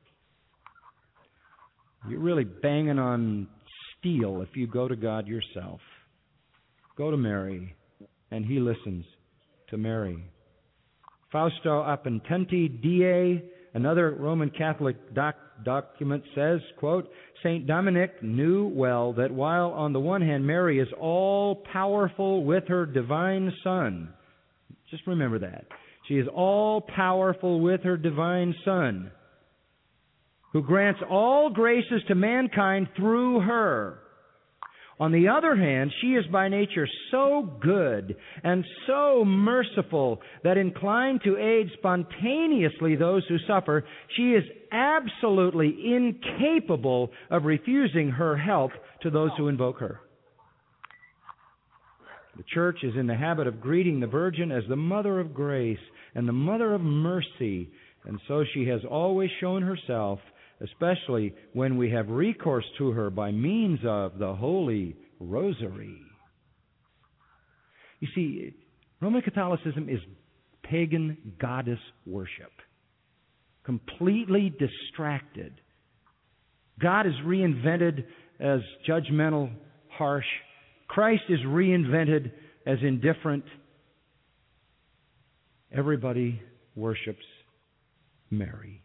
You're really banging on steel if you go to God yourself. Go to Mary, and He listens to Mary. Fausto Appententi Die, another Roman Catholic doc- document says, quote, Saint Dominic knew well that while on the one hand Mary is all-powerful with her divine Son, just remember that, she is all-powerful with her divine Son, who grants all graces to mankind through her. On the other hand, she is by nature so good and so merciful that inclined to aid spontaneously those who suffer, she is absolutely incapable of refusing her help to those who invoke her. The Church is in the habit of greeting the Virgin as the Mother of Grace and the Mother of Mercy, and so she has always shown herself, especially when we have recourse to her by means of the Holy Rosary. You see, Roman Catholicism is pagan goddess worship, completely distracted. God is reinvented as judgmental, harsh. Christ is reinvented as indifferent. Everybody worships Mary.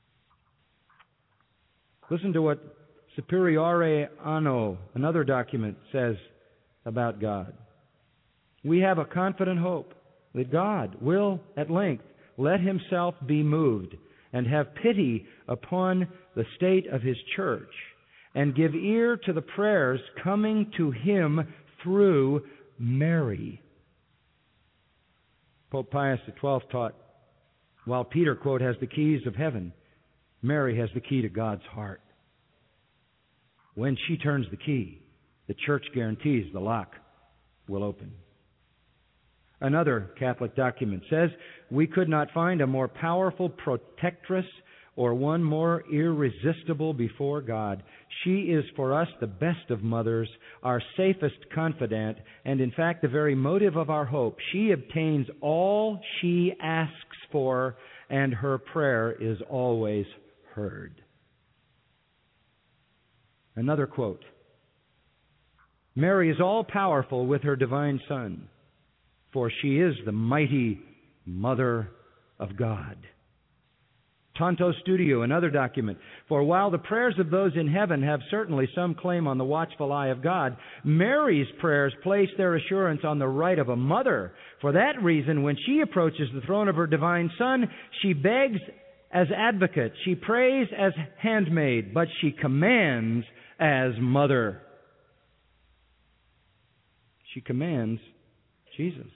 Listen to what Superiore Anno, another document, says about God. We have a confident hope that God will at length let himself be moved and have pity upon the state of his church and give ear to the prayers coming to him through Mary. Pope Pius the twelfth taught, while Peter, quote, has the keys of heaven, Mary has the key to God's heart. When she turns the key, the Church guarantees the lock will open. Another Catholic document says, we could not find a more powerful protectress or one more irresistible before God. She is for us the best of mothers, our safest confidant, and in fact the very motive of our hope. She obtains all she asks for, and her prayer is always heard. Another quote. Mary is all-powerful with her divine Son, for she is the mighty Mother of God. Tanto Studio, another document. For while the prayers of those in heaven have certainly some claim on the watchful eye of God, Mary's prayers place their assurance on the right of a mother. For that reason, when she approaches the throne of her divine Son, she begs as advocate, she prays as handmaid, but she commands as mother. She commands Jesus.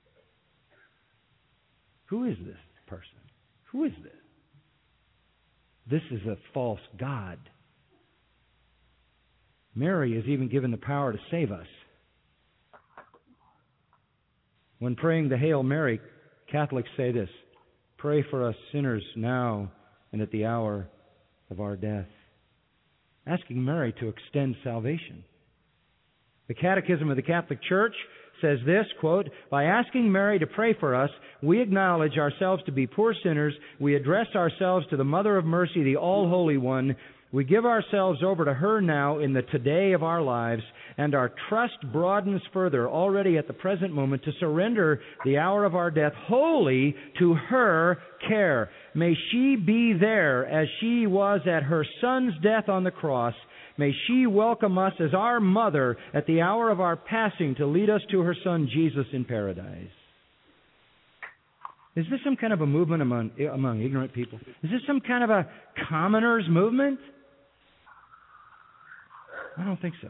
Who is this person? Who is this? This is a false god. Mary is even given the power to save us. When praying the Hail Mary, Catholics say this, pray for us sinners now and at the hour of our death, asking Mary to extend salvation. The Catechism of the Catholic Church says this, quote, by asking Mary to pray for us, we acknowledge ourselves to be poor sinners, we address ourselves to the Mother of Mercy, the All-Holy One, we give ourselves over to her now in the today of our lives, and our trust broadens further already at the present moment to surrender the hour of our death wholly to her care. May she be there as she was at her Son's death on the cross. May she welcome us as our mother at the hour of our passing to lead us to her Son Jesus in paradise. Is this some kind of a movement among, among ignorant people? Is this some kind of a commoners movement? I don't think so.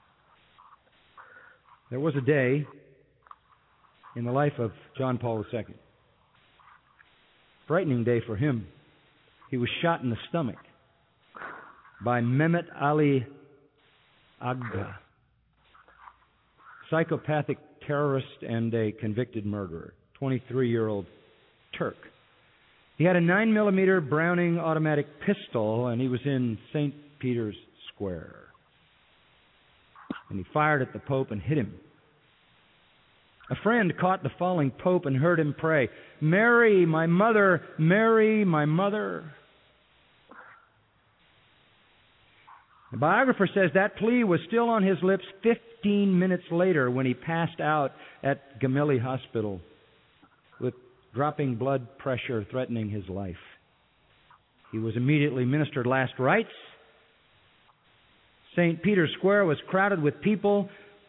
There was a day in the life of John Paul the Second. Frightening day for him. He was shot in the stomach by Mehmet Ali Agha, psychopathic terrorist and a convicted murderer, twenty-three-year-old Turk. He had a nine millimeter Browning automatic pistol, and he was in Saint Peter's Square. And he fired at the Pope and hit him. A friend caught the falling Pope and heard him pray, Mary, my mother, Mary, my mother. The biographer says that plea was still on his lips fifteen minutes later when he passed out at Gemelli Hospital with dropping blood pressure threatening his life. He was immediately ministered last rites. Saint Peter's Square was crowded with people.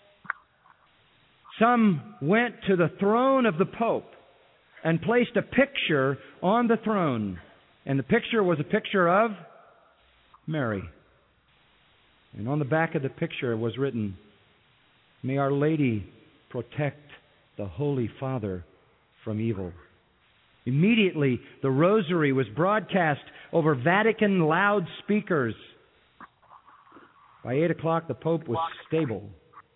Some went to the throne of the Pope and placed a picture on the throne. And the picture was a picture of Mary. And on the back of the picture was written, "May Our Lady protect the Holy Father from evil." Immediately, the rosary was broadcast over Vatican loudspeakers. By eight o'clock, the Pope was stable,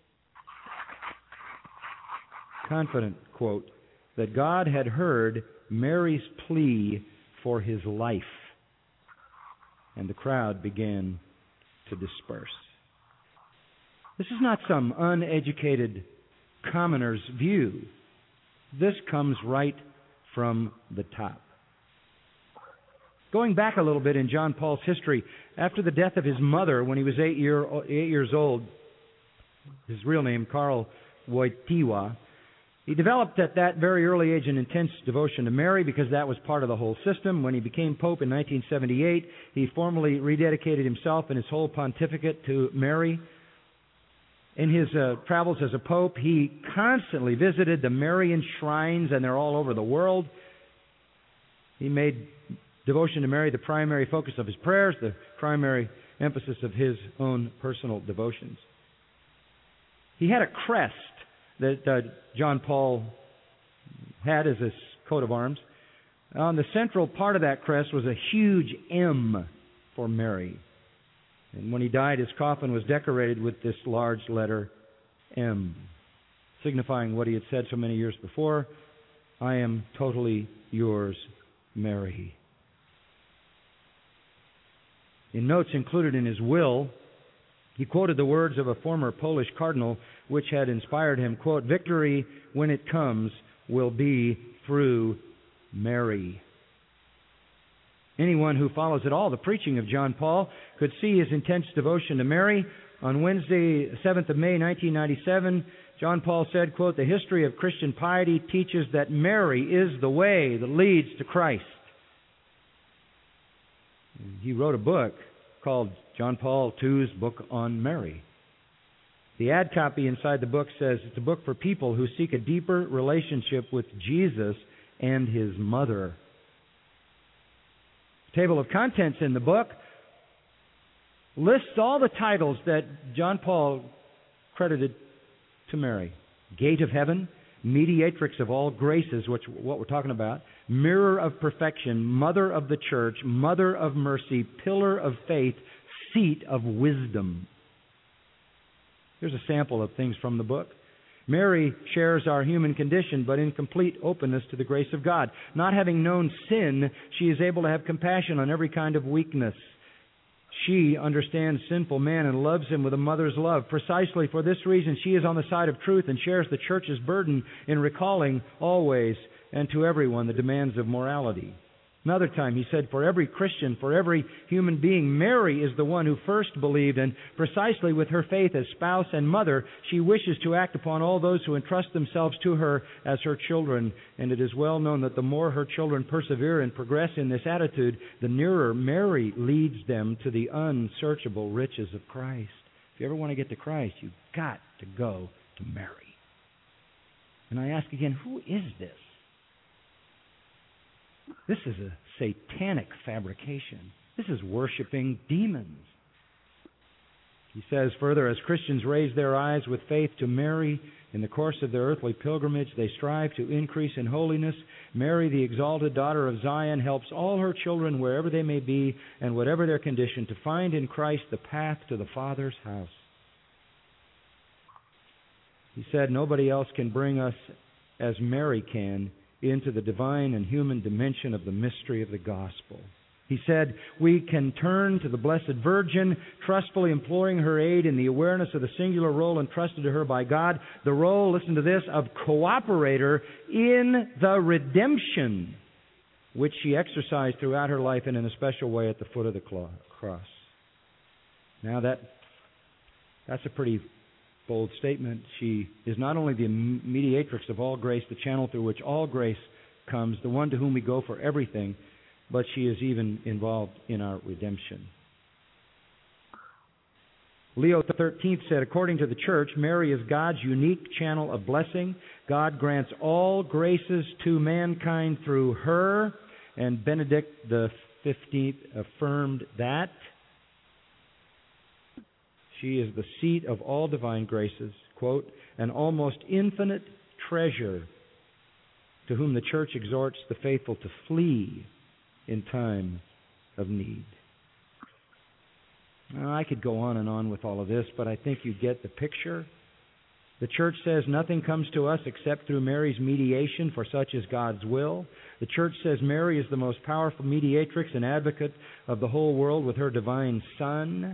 confident, quote, that God had heard Mary's plea for his life. And the crowd began to disperse. This is not some uneducated commoner's view. This comes right from the top. Going back a little bit in John Paul's history, after the death of his mother when he was eight, year, eight years old, his real name, Karl Wojtyła, he developed at that very early age an intense devotion to Mary because that was part of the whole system. When he became Pope in nineteen seventy-eight, he formally rededicated himself and his whole pontificate to Mary. In his uh, travels as a pope, he constantly visited the Marian shrines, and they're all over the world. He made devotion to Mary the primary focus of his prayers, the primary emphasis of his own personal devotions. He had a crest that uh, John Paul had as his coat of arms. On the central part of that crest was a huge M for Mary. And when he died, his coffin was decorated with this large letter M, signifying what he had said so many years before, "I am totally yours, Mary." In notes included in his will, he quoted the words of a former Polish cardinal, which had inspired him, quote, "Victory, when it comes, will be through Mary." Anyone who follows at all the preaching of John Paul could see his intense devotion to Mary. On Wednesday, seventh of May, nineteen ninety-seven, John Paul said, quote, "The history of Christian piety teaches that Mary is the way that leads to Christ." He wrote a book called John Paul the Second's Book on Mary. The ad copy inside the book says it's a book for people who seek a deeper relationship with Jesus and his mother. The table of contents in the book lists all the titles that John Paul credited to Mary. Gate of Heaven, Mediatrix of all graces, which what we're talking about, Mirror of Perfection, Mother of the Church, Mother of Mercy, Pillar of Faith, Seat of Wisdom. Here's a sample of things from the book. Mary shares our human condition, but in complete openness to the grace of God. Not having known sin, she is able to have compassion on every kind of weakness. She understands sinful man and loves him with a mother's love. Precisely for this reason, she is on the side of truth and shares the church's burden in recalling always and to everyone the demands of morality. Another time he said, for every Christian, for every human being, Mary is the one who first believed, and precisely with her faith as spouse and mother, she wishes to act upon all those who entrust themselves to her as her children. And it is well known that the more her children persevere and progress in this attitude, the nearer Mary leads them to the unsearchable riches of Christ. If you ever want to get to Christ, you've got to go to Mary. And I ask again, who is this? This is a satanic fabrication. This is worshiping demons. He says further, as Christians raise their eyes with faith to Mary in the course of their earthly pilgrimage, they strive to increase in holiness. Mary, the exalted daughter of Zion, helps all her children, wherever they may be and whatever their condition, to find in Christ the path to the Father's house. He said, nobody else can bring us as Mary can into the divine and human dimension of the mystery of the gospel. He said, we can turn to the Blessed Virgin, trustfully imploring her aid in the awareness of the singular role entrusted to her by God, the role, listen to this, of cooperator in the redemption, which she exercised throughout her life and in a special way at the foot of the cross. Now that that's a pretty bold statement. She is not only the mediatrix of all grace, the channel through which all grace comes, the one to whom we go for everything, but she is even involved in our redemption. Leo the thirteenth said, according to the Church, Mary is God's unique channel of blessing. God grants all graces to mankind through her, and Benedict the fifteenth affirmed that. She is the seat of all divine graces, quote, an almost infinite treasure to whom the Church exhorts the faithful to flee in time of need. Now, I could go on and on with all of this, but I think you get the picture. The Church says nothing comes to us except through Mary's mediation, for such is God's will. The Church says Mary is the most powerful mediatrix and advocate of the whole world with her divine Son.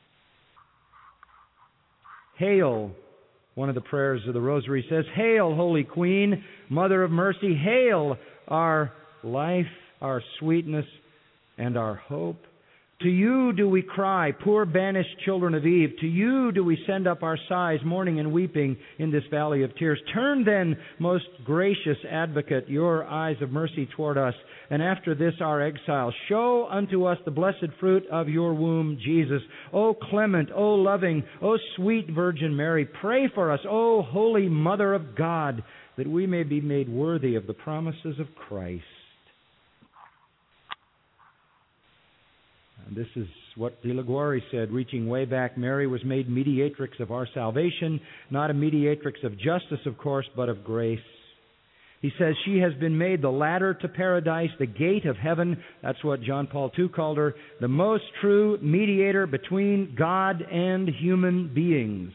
Hail, one of the prayers of the Rosary says, Hail, Holy Queen, Mother of Mercy, hail, our life, our sweetness, and our hope. To you do we cry, poor banished children of Eve. To you do we send up our sighs, mourning and weeping in this valley of tears. Turn then, most gracious Advocate, your eyes of mercy toward us, and after this our exile, show unto us the blessed fruit of your womb, Jesus. O clement, O loving, O sweet Virgin Mary, pray for us, O Holy Mother of God, that we may be made worthy of the promises of Christ. And this is what De La Guerre said, reaching way back. Mary was made mediatrix of our salvation, not a mediatrix of justice, of course, but of grace. He says she has been made the ladder to paradise, the gate of heaven. That's what John Paul the Second called her, the most true mediator between God and human beings.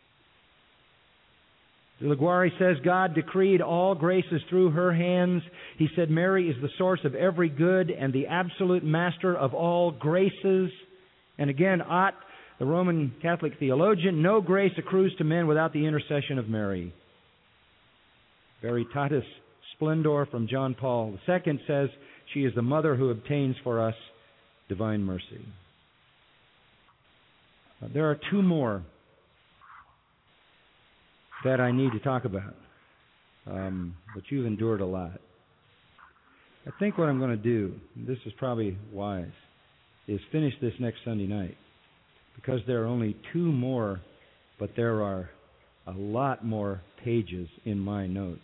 De La Guerre says God decreed all graces through her hands. He said Mary is the source of every good and the absolute master of all graces. And again, Ott, the Roman Catholic theologian, no grace accrues to men without the intercession of Mary. Veritatis Splendor from John Paul the Second says she is the mother who obtains for us divine mercy. Uh, there are two more that I need to talk about, um, but you've endured a lot. I think what I'm going to do, and this is probably wise, is finish this next Sunday night, because there are only two more, but there are a lot more pages in my notes.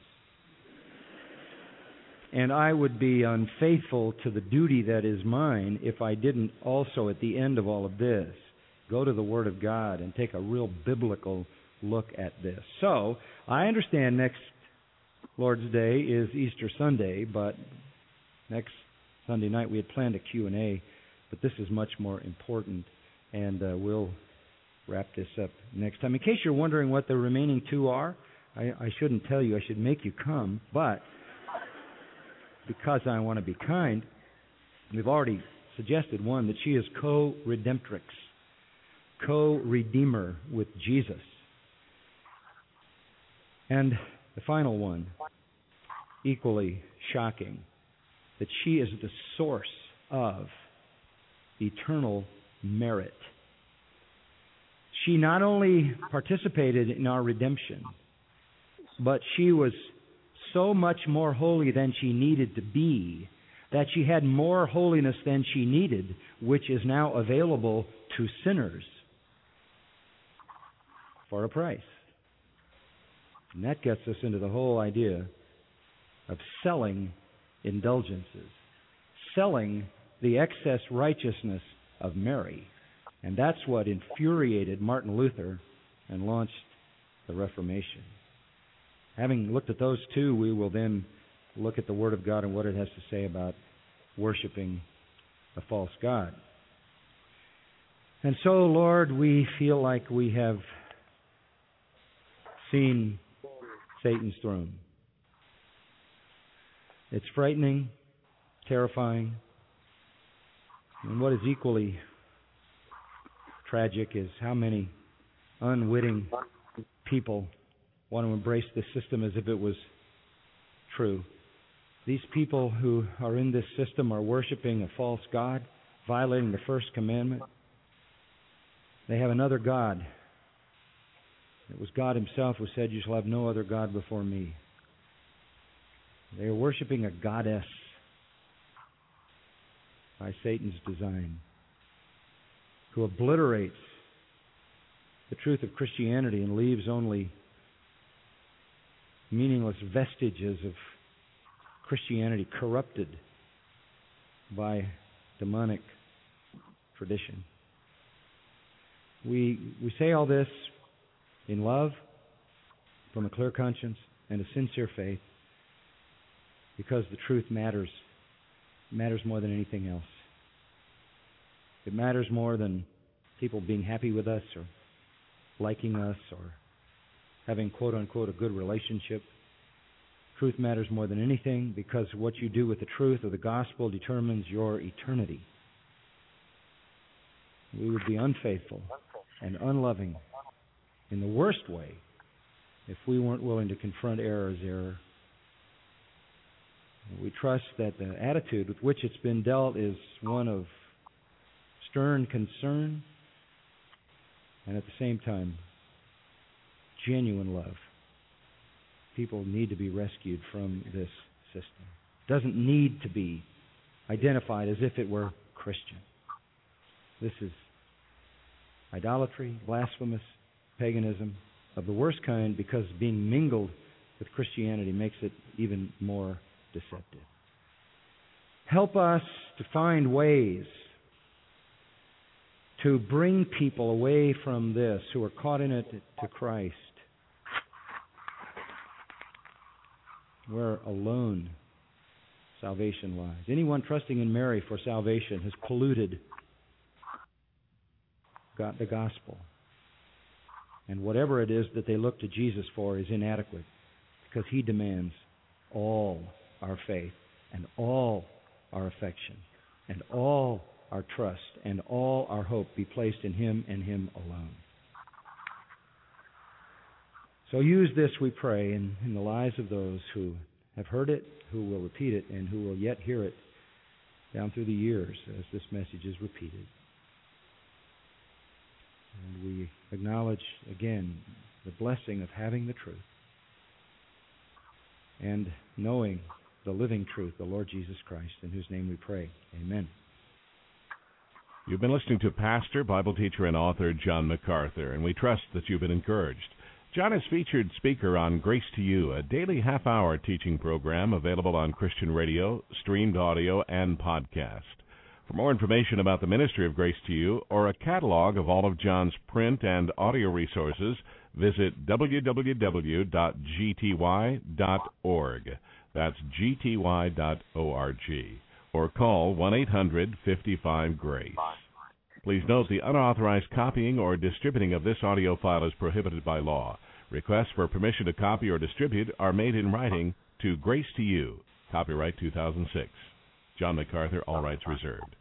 And I would be unfaithful to the duty that is mine if I didn't also, at the end of all of this, go to the Word of God and take a real biblical look at this. So, I understand next Lord's Day is Easter Sunday, but next Sunday night we had planned a Q and A, but this is much more important, and uh, we'll wrap this up next time. In case you're wondering what the remaining two are, I, I shouldn't tell you, I should make you come, but because I want to be kind, we've already suggested one, that she is co-redemptrix, co-redeemer with Jesus. And the final one, equally shocking, that she is the source of eternal merit. She not only participated in our redemption, but she was so much more holy than she needed to be, that she had more holiness than she needed, which is now available to sinners for a price. And that gets us into the whole idea of selling indulgences, selling the excess righteousness of Mary. And that's what infuriated Martin Luther and launched the Reformation. Having looked at those two, we will then look at the Word of God and what it has to say about worshiping a false god. And so, Lord, we feel like we have seen Satan's throne. It's frightening, terrifying, and what is equally tragic is how many unwitting people want to embrace this system as if it was true. These people who are in this system are worshiping a false god, violating the first commandment. They have another god. It was God Himself who said, "You shall have no other god before me." They are worshiping a goddess. by Satan's design, who obliterates the truth of Christianity and leaves only meaningless vestiges of Christianity corrupted by demonic tradition. We we say all this in love, from a clear conscience, and a sincere faith, because the truth matters. It matters more than anything else. It matters more than people being happy with us or liking us or having, quote-unquote, a good relationship. Truth matters more than anything because what you do with the truth of the gospel determines your eternity. We would be unfaithful and unloving in the worst way if we weren't willing to confront error as error. We trust that the attitude with which it's been dealt is one of stern concern and at the same time genuine love. People need to be rescued from this system. It doesn't need to be identified as if it were Christian. This is idolatry, blasphemous paganism of the worst kind, because being mingled with Christianity makes it even more deceptive. Help us to find ways to bring people away from this who are caught in it to Christ, where alone salvation lies. Anyone trusting in Mary for salvation has polluted God, the gospel. And whatever it is that they look to Jesus for is inadequate, because He demands all our faith and all our affection and all our trust and all our hope be placed in Him and Him alone. So use this, we pray, in, in the lives of those who have heard it, who will repeat it, and who will yet hear it down through the years as this message is repeated. And we acknowledge again the blessing of having the truth and knowing the living truth, the Lord Jesus Christ, in whose name we pray. Amen. You've been listening to pastor, Bible teacher, and author John MacArthur, and we trust that you've been encouraged. John is featured speaker on Grace to You, a daily half-hour teaching program available on Christian radio, streamed audio, and podcast. For more information about the ministry of Grace to You or a catalog of all of John's print and audio resources, visit w w w dot g t y dot org. That's g t y dot org. Or call one eight hundred fifty-five GRACE. Please note the unauthorized copying or distributing of this audio file is prohibited by law. Requests for permission to copy or distribute are made in writing to Grace to You. Copyright two thousand six. John MacArthur, all rights reserved.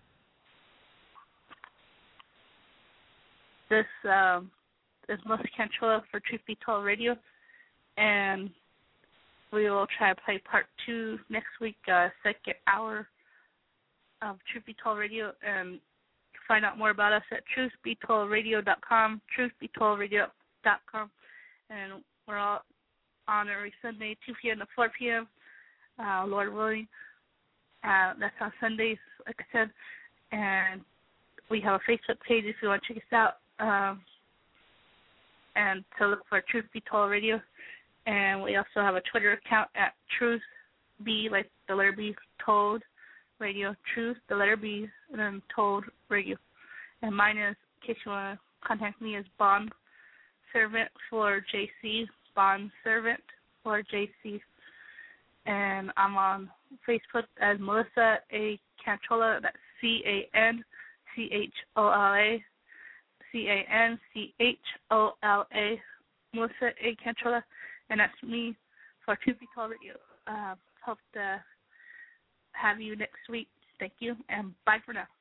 This um, is Melissa Canchola for Truth Be Told Radio, and we will try to play part two next week, uh, second hour of Truth Be Told Radio, and find out more about us at truth be told radio dot com, truth be told radio dot com, and we're all on every Sunday, two p.m. to four p.m., uh, Lord willing. Uh, that's on Sundays, like I said, and we have a Facebook page if you want to check us out, um, and to look for Truth Be Told Radio, and we also have a Twitter account at Truth B, like the letter B, Told Radio, Truth, the letter B, and then Told Radio, and mine is, in case you want to contact me, is Bond Servant for J C, Bond Servant for J C. And I'm on Facebook as Melissa A. Canchola. That's C A N C H O L A, C A N C H O L A, Melissa A. Canchola. And that's me for Truth Be Told Radio. Uh, hope to have you next week. Thank you, and bye for now.